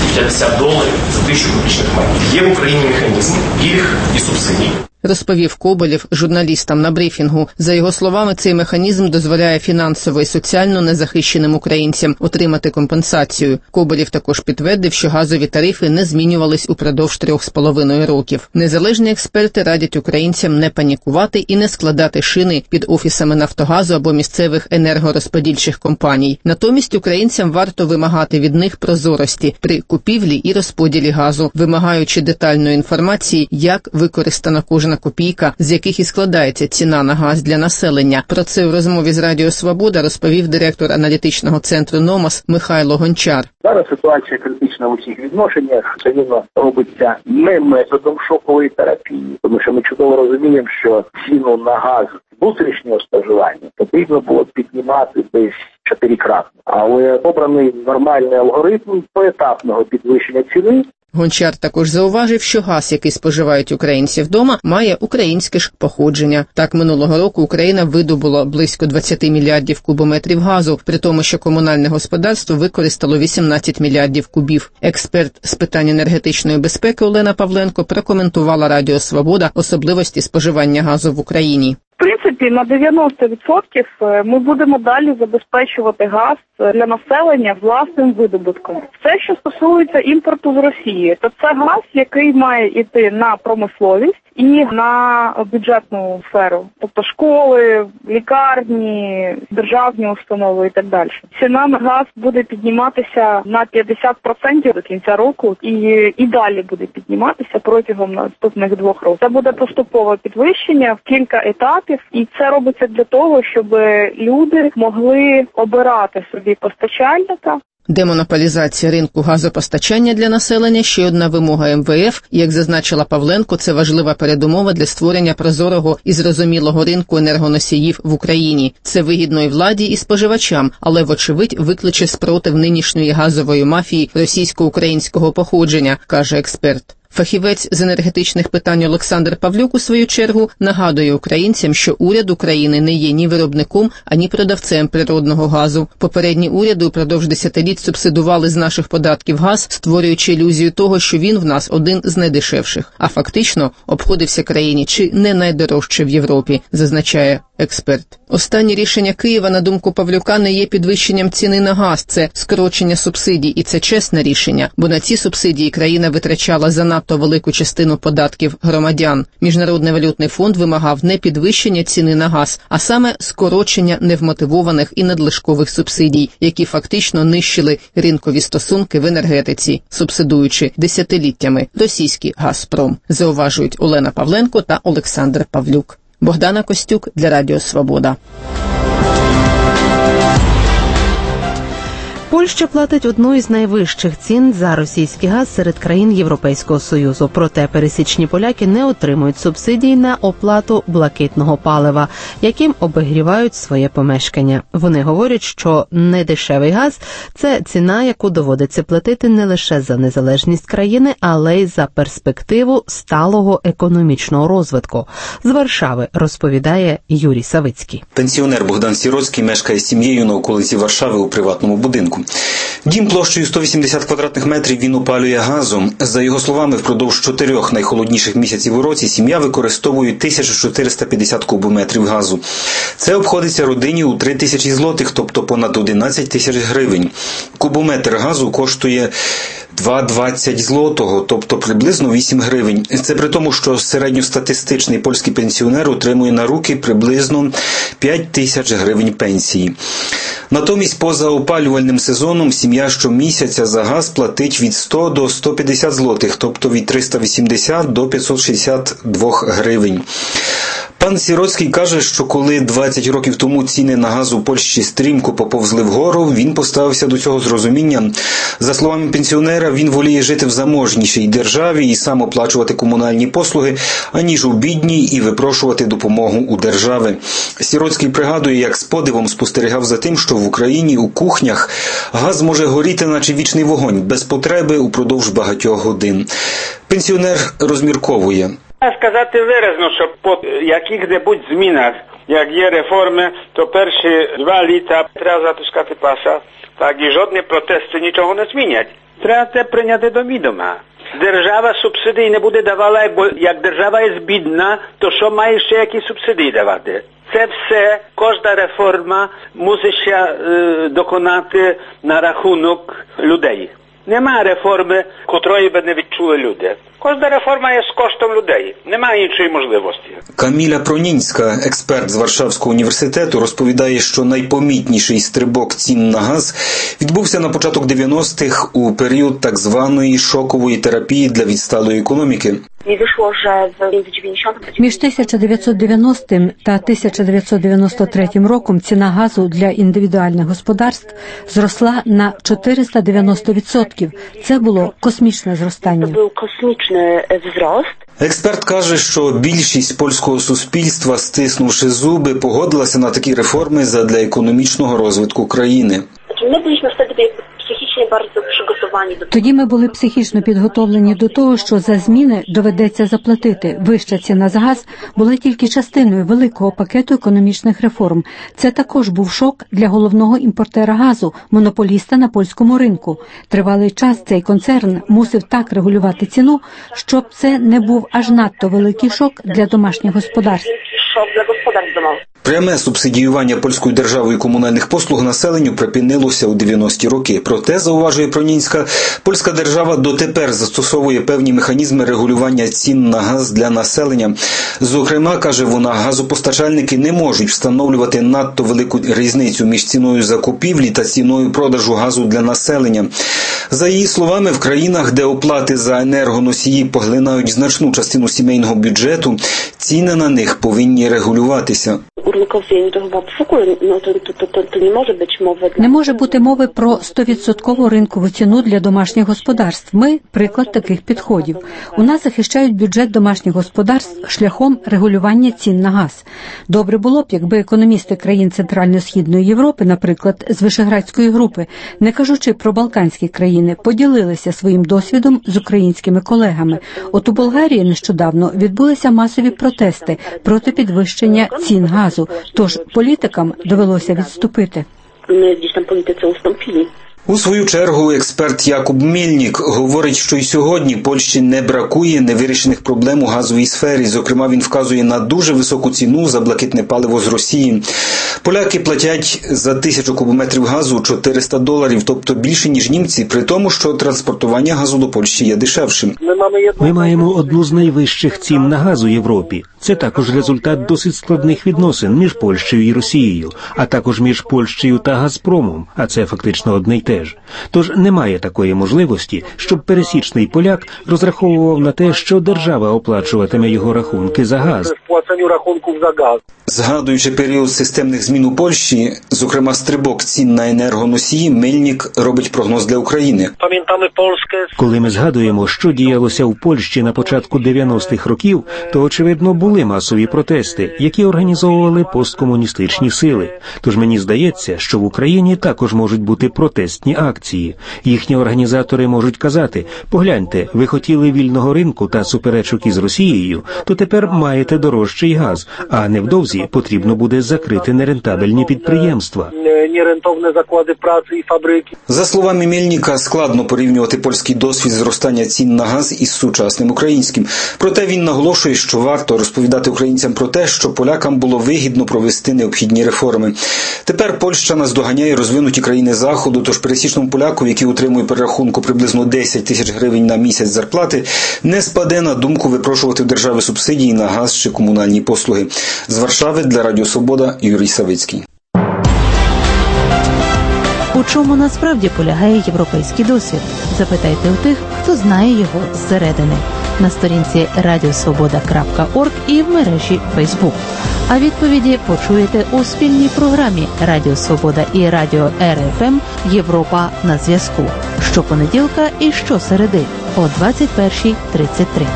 $250 за 1000 кубічних метрів. Є в Україні механізм пільг і субсидій. Розповів Коболєв журналістам на брифінгу. За його словами, цей механізм дозволяє фінансово і соціально незахищеним українцям отримати компенсацію. Коболєв також підтвердив, що газові тарифи не змінювались упродовж 3,5 років. Незалежні експерти радять українцям не панікувати і не складати шини під офісами «Нафтогазу» або місцевих енергорозподільчих компаній. Натомість українцям варто вимагати від них прозорості при купівлі і розподілі газу, вимагаючи детальної інформації, як використана кожна копійка, з яких і складається ціна на газ для населення. Про це в розмові з Радіо Свобода розповів директор аналітичного центру «Номос» Михайло Гончар. Зараз ситуація критична в усіх відношеннях. Це робиться не методом шокової терапії, тому що ми чудово розуміємо, що ціну на газ внутрішнього споживання потрібно було піднімати десь 4-кратно. Але обраний нормальний алгоритм поетапного підвищення ціни. Гончар також зауважив, що газ, який споживають українці вдома, має українське ж походження. Так, минулого року Україна видобула близько 20 мільярдів кубометрів газу, при тому, що комунальне господарство використало 18 мільярдів кубів. Експерт з питань енергетичної безпеки Олена Павленко прокоментувала Радіо Свобода особливості споживання газу в Україні. В принципі, на 90% ми будемо далі забезпечувати газ для населення власним видобутком. Все, що стосується імпорту з Росії, то це газ, який має йти на промисловість і на бюджетну сферу, тобто школи, лікарні, державні установи і так далі. Ціна на газ буде підніматися на 50% до кінця року і далі буде підніматися протягом наступних 2 років. Це буде поступове підвищення в кілька етапів, і І це робиться для того, щоб люди могли обирати собі постачальника. Демонополізація ринку газопостачання для населення – ще одна вимога МВФ. Як зазначила Павленко, це важлива передумова для створення прозорого і зрозумілого ринку енергоносіїв в Україні. Це вигідно і владі, і споживачам, але, вочевидь, викличе спротив нинішньої газової мафії російсько-українського походження, каже експерт. Фахівець з енергетичних питань Олександр Павлюк, у свою чергу, нагадує українцям, що уряд України не є ні виробником, ані продавцем природного газу. Попередні уряди упродовж десятиліть субсидували з наших податків газ, створюючи ілюзію того, що він в нас один з найдешевших. А фактично обходився країні чи не найдорожче в Європі, зазначає експерт. Останнє рішення Києва, на думку Павлюка, не є підвищенням ціни на газ, це скорочення субсидій, і це чесне рішення, бо на ці субсидії країна витрачала занадто велику частину податків громадян. Міжнародний валютний фонд вимагав не підвищення ціни на газ, а саме скорочення невмотивованих і надлишкових субсидій, які фактично нищили ринкові стосунки в енергетиці, субсидуючи десятиліттями російський «Газпром», зауважують Олена Павленко та Олександр Павлюк. Богдана Костюк для Радіо Свобода. Польща платить одну із найвищих цін за російський газ серед країн Європейського Союзу. Проте пересічні поляки не отримують субсидій на оплату блакитного палива, яким обігрівають своє помешкання. Вони говорять, що недешевий газ – це ціна, яку доводиться платити не лише за незалежність країни, але й за перспективу сталого економічного розвитку. З Варшави розповідає Юрій Савицький. Пенсіонер Богдан Сіроцький мешкає з сім'єю на околиці Варшави у приватному будинку. Дім площею 180 квадратних метрів він опалює газом. За його словами, впродовж 4 найхолодніших місяців у році сім'я використовує 1450 кубометрів газу. Це обходиться родині у 3000 злотих, тобто понад 11 тисяч гривень. Кубометр газу коштує 2,20 злотого, тобто приблизно 8 гривень. Це при тому, що середньостатистичний польський пенсіонер отримує на руки приблизно 5 тисяч гривень пенсії. Натомість, поза опалювальним сезоном, сім'я щомісяця за газ платить від 100 до 150 злотих, тобто від 380 до 562 гривень. Пан Сіроцький каже, що коли 20 років тому ціни на газ у Польщі стрімко поповзли вгору, він поставився до цього з розумінням. За словами пенсіонера, він воліє жити в заможнішій державі і сам оплачувати комунальні послуги, аніж у бідній і випрошувати допомогу у держави. Сіроцький пригадує, як з подивом спостерігав за тим, що в Україні у кухнях газ може горіти, наче вічний вогонь, без потреби упродовж багатьох годин. Пенсіонер розмірковує. Сказати виразно, що по яких-небудь змінах, як є реформи, то перші 2 літа треба затискати паса, так і жодні протести нічого не змінять. Треба це прийняти до відома. Держава субсидій не буде давала, бо як держава є бідна, то що має ще які субсидії давати? Це все, кожна реформа мусить доконати на рахунок людей. Нема реформи, котрої би не відчули люди. Кожна реформа є з коштом людей. Немає іншої можливості. Каміля Пронінська, експерт з Варшавського університету, розповідає, що найпомітніший стрибок цін на газ відбувся на початок 90-х у період так званої шокової терапії для відсталої економіки. Між 1990 та 1993 роком ціна газу для індивідуальних господарств зросла на 490%. Це було космічне зростання. Експерт каже, що більшість польського суспільства, стиснувши зуби, погодилася на такі реформи задля економічного розвитку країни. Тоді ми були психічно підготовлені до того, що за зміни доведеться заплатити. Вища ціна за газ була тільки частиною великого пакету економічних реформ. Це також був шок для головного імпортера газу, монополіста на польському ринку. Тривалий час цей концерн мусив так регулювати ціну, щоб це не був аж надто великий шок для домашніх господарств. Пряме субсидіювання польською державою комунальних послуг населенню припинилося у 90-ті роки. Проте, зауважує Пронінська, польська держава дотепер застосовує певні механізми регулювання цін на газ для населення. Зокрема, каже вона, газопостачальники не можуть встановлювати надто велику різницю між ціною закупівлі та ціною продажу газу для населення. За її словами, в країнах, де оплати за енергоносії поглинають значну частину сімейного бюджету, ціни на них повинні регулюватися. urunkowieniu, to chyba w ogóle to nie może być mowy. Не може бути мови про 100% ринкову ціну для домашніх господарств. Ми – приклад таких підходів. У нас захищають бюджет домашніх господарств шляхом регулювання цін на газ. Добре було б, якби економісти країн Центрально-Східної Європи, наприклад, з Вишеградської групи, не кажучи про Балканські країни, поділилися своїм досвідом з українськими колегами. От у Болгарії нещодавно відбулися масові протести проти підвищення цін газу, тож політикам довелося відступити. У свою чергу експерт Якуб Мельник говорить, що й сьогодні Польщі не бракує невирішених проблем у газовій сфері. Зокрема, він вказує на дуже високу ціну за блакитне паливо з Росії. Поляки платять за 1000 кубометрів газу $400, тобто більше, ніж німці, при тому, що транспортування газу до Польщі є дешевшим. Ми маємо одну з найвищих цін на газ у Європі. Це також результат досить складних відносин між Польщею і Росією, а також між Польщею та Газпромом, а це фактично одне й те ж. Тож немає такої можливості, щоб пересічний поляк розраховував на те, що держава оплачуватиме його рахунки за газ. Згадуючи період системних змін у Польщі, зокрема стрибок цін на енергоносії, Мельник робить прогноз для України. Коли ми згадуємо, що діялося в Польщі на початку 90-х років, то, очевидно, були масові протести, які організовували посткомуністичні сили. Тож мені здається, що в Україні також можуть бути протестні акції. Їхні організатори можуть казати: погляньте, ви хотіли вільного ринку та суперечок із Росією, то тепер маєте дорожчий газ, а невдовзі потрібно буде закрити нерентабельні підприємства. Заклади праці і фабрики. За словами Мельника, складно порівнювати польський досвід зростання цін на газ із сучасним українським. Проте він наголошує, що варто розповідати українцям про те, що полякам було вигідно провести необхідні реформи. Тепер Польща наздоганяє розвинуті країни Заходу, тож пересічному поляку, який отримує перерахунку приблизно 10 тисяч гривень на місяць зарплати, не спаде на думку випрошувати в держави субсидії на газ чи комунальні послуги. З Варшави для Радіо Свобода Юрій Савицький. У чому насправді полягає європейський досвід? Запитайте у тих, хто знає його зсередини. На сторінці radiosvoboda.org і в мережі Facebook. А відповіді почуєте у спільній програмі Радіо Свобода і Радіо РФМ «Європа на зв'язку» щопонеділка і щосереди о 21:33.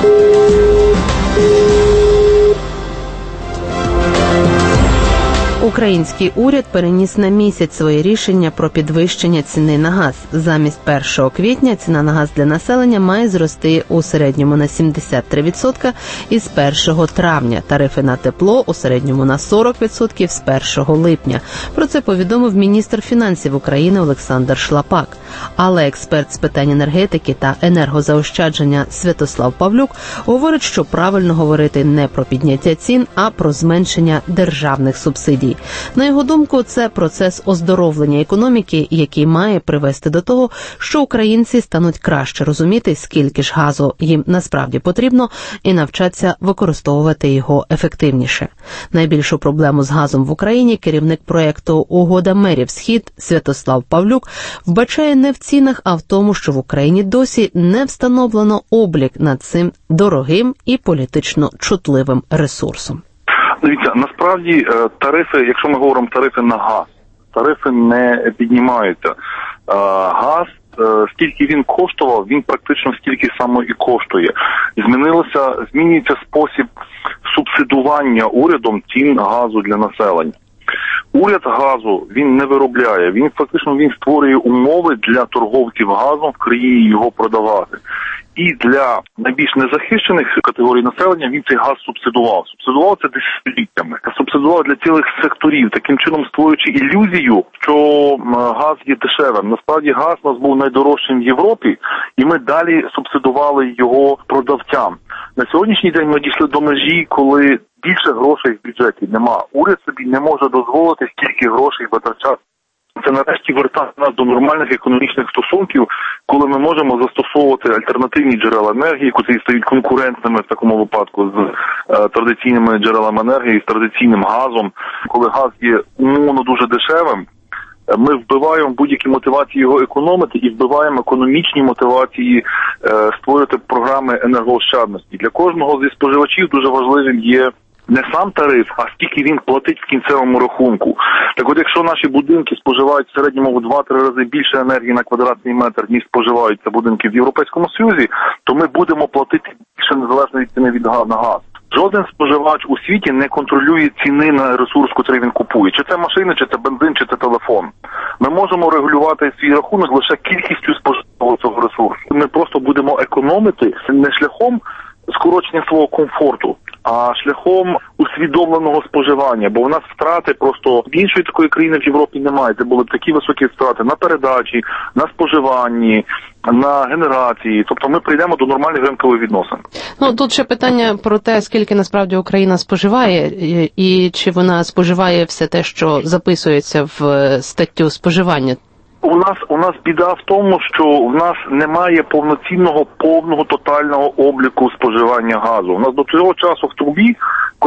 Український уряд переніс на місяць своє рішення про підвищення ціни на газ. Замість 1 квітня ціна на газ для населення має зрости у середньому на 73% із 1 травня. Тарифи на тепло у середньому на 40% з 1 липня. Про це повідомив міністр фінансів України Олександр Шлапак. Але експерт з питань енергетики та енергозаощадження Святослав Павлюк говорить, що правильно говорити не про підняття цін, а про зменшення державних субсидій. На його думку, це процес оздоровлення економіки, який має привести до того, що українці стануть краще розуміти, скільки ж газу їм насправді потрібно, і навчаться використовувати його ефективніше. Найбільшу проблему з газом в Україні керівник проєкту «Угода мерів Схід» Святослав Павлюк вбачає не в цінах, а в тому, що в Україні досі не встановлено облік над цим дорогим і політично чутливим ресурсом. Дивіться, насправді тарифи, якщо ми говоримо тарифи на газ, тарифи не піднімаються. Газ, скільки він коштував, він практично стільки само і коштує. Змінюється спосіб субсидування урядом цін газу для населення. Уряд газу, він не виробляє, він створює умови для торговців газом в країні його продавати. І для найбільш незахищених категорій населення він цей газ субсидував. Субсидував це десятиліттями. Субсидував для цілих секторів, таким чином створюючи ілюзію, що газ є дешевим. Насправді газ у нас був найдорожчим в Європі, і ми далі субсидували його продавцям. На сьогоднішній день ми дійшли до межі, коли більше грошей в бюджеті нема. Уряд собі не може дозволити стільки грошей витрачати. Це нарешті вертає нас до нормальних економічних стосунків, коли ми можемо застосовувати альтернативні джерела енергії, які стають конкурентними в такому випадку з традиційними джерелами енергії, з традиційним газом. Коли газ є умовно дуже дешевим, ми вбиваємо будь-які мотивації його економити і вбиваємо економічні мотивації створювати програми енергоощадності. Для кожного зі споживачів дуже важливим є не сам тариф, а скільки він платить в кінцевому рахунку. Так от, якщо наші будинки споживають в середньому в 2-3 рази більше енергії на квадратний метр, ніж споживаються будинки в Європейському Союзі, то ми будемо платити більше незалежно від ціни на газ. Жоден споживач у світі не контролює ціни на ресурс, який він купує. Чи це машина, чи це бензин, чи це телефон. Ми можемо регулювати свій рахунок лише кількістю споживання цього ресурсу. Ми просто будемо економити не шляхом скорочення свого комфорту, а шляхом усвідомленого споживання. Бо в нас втрати просто іншої такої країни в Європі немає. Це були б такі високі втрати на передачі, на споживанні, на генерації. Тобто ми прийдемо до нормальних ринкових відносин. Ну, тут ще питання про те, скільки насправді Україна споживає, і чи вона споживає все те, що записується в статтю споживання. У нас біда в тому, що в нас немає повного тотального обліку споживання газу. У нас до цього часу в трубі,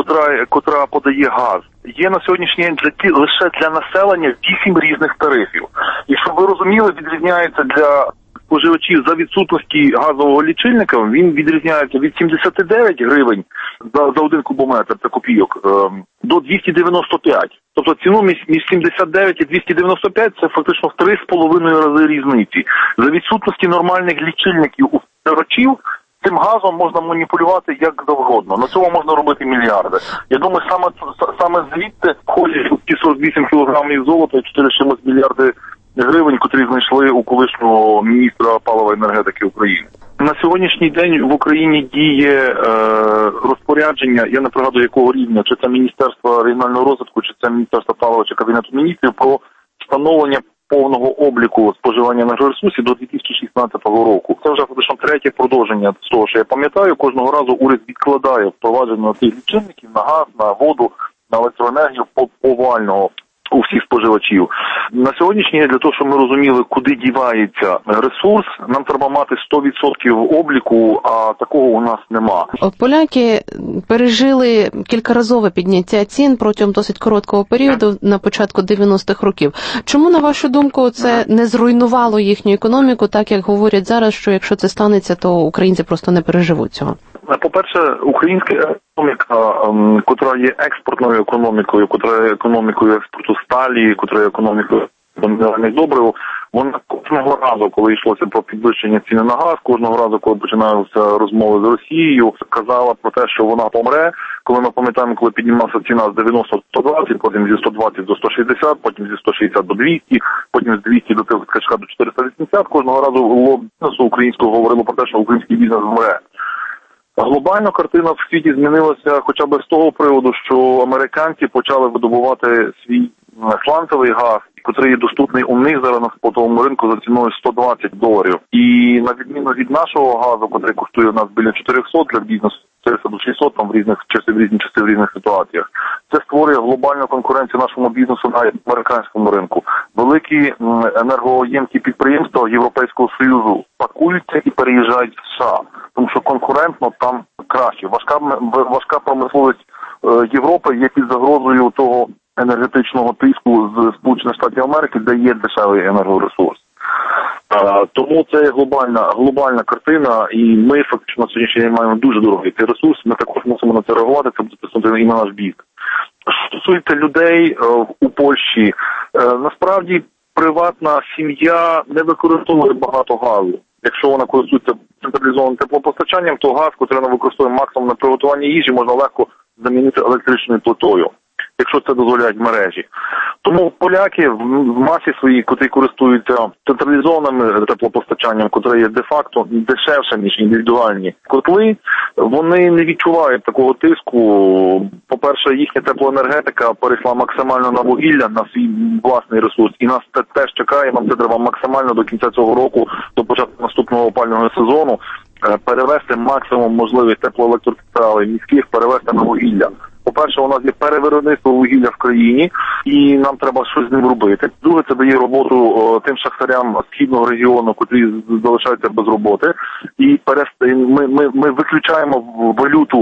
котра подає газ, є на сьогоднішній день лише для населення 8 різних тарифів. І щоб ви розуміли, відрізняється для споживачів за відсутності газового лічильника, він відрізняється від 79 гривень за 1 кубометр, це копійок, до 295. Тобто ціну між 79 і 295 це фактично в 3,5 рази різниці. За відсутності нормальних лічильників у споживачів цим газом можна маніпулювати як завгодно. На цьому можна робити мільярди. Я думаю, саме звідти ходять ті 48 кілограмів золота і 4 чимось мільярди гривень, котрі знайшли у колишнього міністра палива і енергетики України. На сьогоднішній день в Україні діє розпорядження, я не пригадую якого рівня, чи це Міністерство регіонального розвитку, чи це Міністерство палива, чи Кабінету міністрів, про встановлення повного обліку споживання енергоресурсів до 2016 року. Це вже фактично третє продовження з того, що я пам'ятаю. Кожного разу уряд відкладає впровадження цих лічильників на газ, на воду, на електроенергію повального у всіх споживачів. На сьогоднішній день, для того, щоб ми розуміли, куди дівається ресурс, нам треба мати 100% обліку, а такого у нас нема. Поляки пережили кількаразове підняття цін протягом досить короткого періоду на початку 90-х років. Чому, на вашу думку, це не зруйнувало їхню економіку, так як говорять зараз, що якщо це станеться, то українці просто не переживуть цього? По-перше, українська економіка, котра є експортною економікою, котра є економікою експорту сталі, котра є економікою мінеральних добрив, вона кожного разу, коли йшлося про підвищення ціни на газ, кожного разу, коли починалися розмови з Росією, казала про те, що вона помре. Коли ми пам'ятаємо, коли піднімався ціна з 90-120, потім зі 120 до 160, потім зі 160 до 200, потім з 200 до скачка до 480, кожного разу лоб бізнесу українського говорило про те, що український бізнес вмре. Глобально картина в світі змінилася хоча б з того приводу, що американці почали видобувати свій сланцевий газ, який є доступний у них зараз на спотовому ринку за ціною $120. І на відміну від нашого газу, який коштує у нас біля 400 для бізнесу, 400 до 600 там в різні часи, в різних ситуаціях. Це створює глобальну конкуренцію нашому бізнесу на американському ринку. Великі енергоємкі підприємства Європейського Союзу пакуються і переїжджають в США, тому що конкурентно там краще. Важка промисловість Європи є під загрозою того енергетичного тиску з Сполучених Штатів Америки, де є дешевий енергоресурс. Тому це глобальна картина, і ми фактично на сьогоднішній день маємо дуже дорогий цей ресурс, ми також мусимо на це реагувати, це буде тиснути і на наш бізнес. Що стосується людей у Польщі, насправді приватна сім'я не використовує багато газу. Якщо вона користується централізованим теплопостачанням, то газ, який вона використовує максимум на приготування їжі, можна легко замінити електричною плитою, якщо це дозволяють мережі. Тому поляки в масі своїй, котрі користуються централізованим теплопостачанням, котре є де-факто дешевше, ніж індивідуальні котли, вони не відчувають такого тиску. По-перше, їхня теплоенергетика перейшла максимально на вугілля, на свій власний ресурс, і нас теж чекає, нам це треба максимально до кінця цього року, до початку наступного опалювального сезону, перевести максимум можливих теплоелектроцентралей міських, перевести на вугілля. По-перше, у нас є перевиробництво вугілля в країні, і нам треба щось з ним робити. Друге, це дає роботу тим шахтарям східного регіону, котрі залишаються без роботи. І ми виключаємо валюту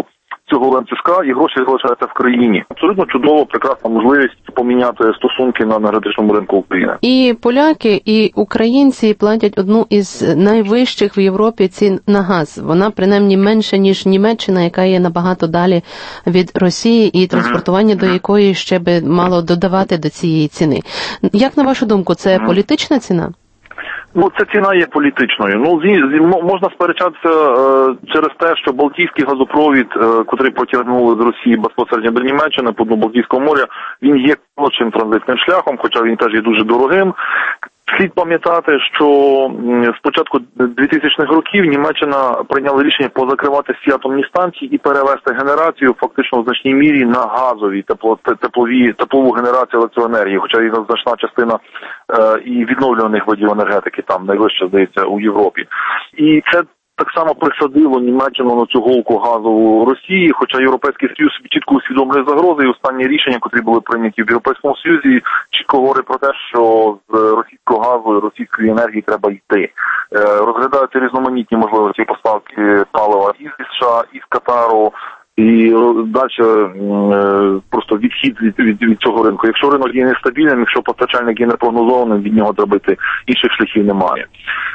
цього МЦСК і гроші залишаються в країні. Абсолютно чудово, прекрасна можливість поміняти стосунки на енергетичному ринку України. І поляки, і українці платять одну із найвищих в Європі цін на газ. Вона принаймні менша, ніж Німеччина, яка є набагато далі від Росії, і транспортування до якої ще би мало додавати до цієї ціни. Як, на вашу думку, це політична ціна? Ну, ця ціна є політичною. Можна сперечатися через те, що Балтійський газопровід, котрий протягнули з Росії безпосередньо до Німеччини по дну Балтійського моря, він є коротшим транзитним шляхом, хоча він теж є дуже дорогим. Слід пам'ятати, що з початку 2000-х років Німеччина прийняла рішення позакривати всі атомні станції і перевести генерацію фактично в значній мірі на газові, теплову генерацію електроенергії, хоча і значна частина і відновлюваних видів енергетики там найвища, здається, у Європі. І це так само присадило Німеччину на цю голку газову Росії, хоча Європейський Союз чітко усвідомлює загрози, і останні рішення, які були прийняті в Європейському Союзі, чітко говорить про те, що з російського газу і російської енергії треба йти. Розглядаються різноманітні можливості поставки палива із США, із Катару, і далі просто відхід від цього ринку. Якщо ринок є нестабільним, якщо постачальник є непрогнозованим, від нього треба йти, інших шляхів немає.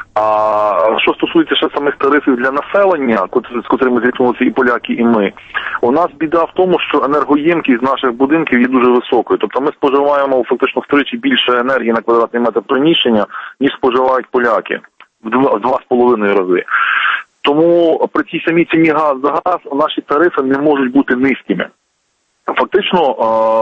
А що стосується ще самих тарифів для населення, з котрими зіткнулися і поляки, і ми, у нас біда в тому, що енергоємкість наших будинків є дуже високою. Тобто ми споживаємо фактично втричі більше енергії на квадратний метр приміщення, ніж споживають поляки. В 2,5 рази. Тому при цій самій ціні за газ наші тарифи не можуть бути низькими. Фактично,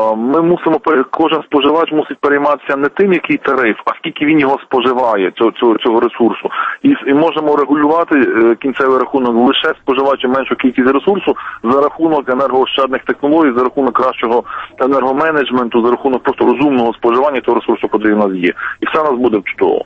кожен споживач мусить перейматися не тим, який тариф, а скільки він його споживає, цього ресурсу. І можемо регулювати кінцевий рахунок лише споживаючи меншу кількість ресурсу за рахунок енергоощадних технологій, за рахунок кращого енергоменеджменту, за рахунок просто розумного споживання того ресурсу, який у нас є. І все у нас буде чудово.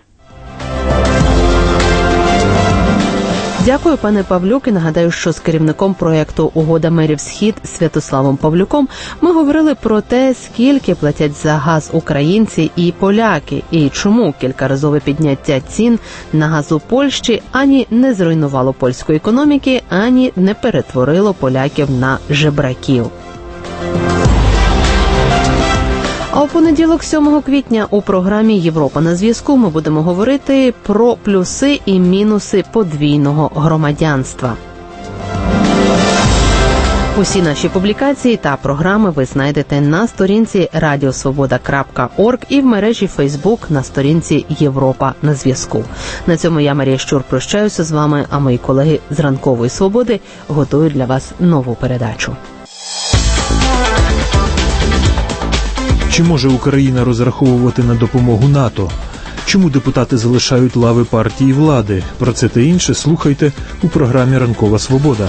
Дякую, пане Павлюк, і нагадаю, що з керівником проєкту «Угода мерів Схід» Святославом Павлюком ми говорили про те, скільки платять за газ українці і поляки, і чому кількаразове підняття цін на газ у Польщі ані не зруйнувало польської економіки, ані не перетворило поляків на жебраків. А у понеділок, 7 квітня, у програмі «Європа на зв'язку» ми будемо говорити про плюси і мінуси подвійного громадянства. Усі наші публікації та програми ви знайдете на сторінці radiosvoboda.org і в мережі Facebook на сторінці «Європа на зв'язку». На цьому я, Марія Щур, прощаюся з вами, а мої колеги з «Ранкової свободи» готують для вас нову передачу. Чи може Україна розраховувати на допомогу НАТО? Чому депутати залишають лави партії влади? Про це та інше слухайте у програмі «Ранкова свобода».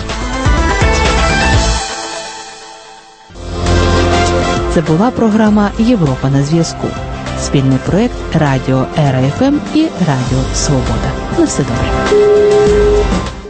Це була програма «Європа на зв'язку». Спільний проєкт Радіо РФМ і Радіо Свобода. На все добре.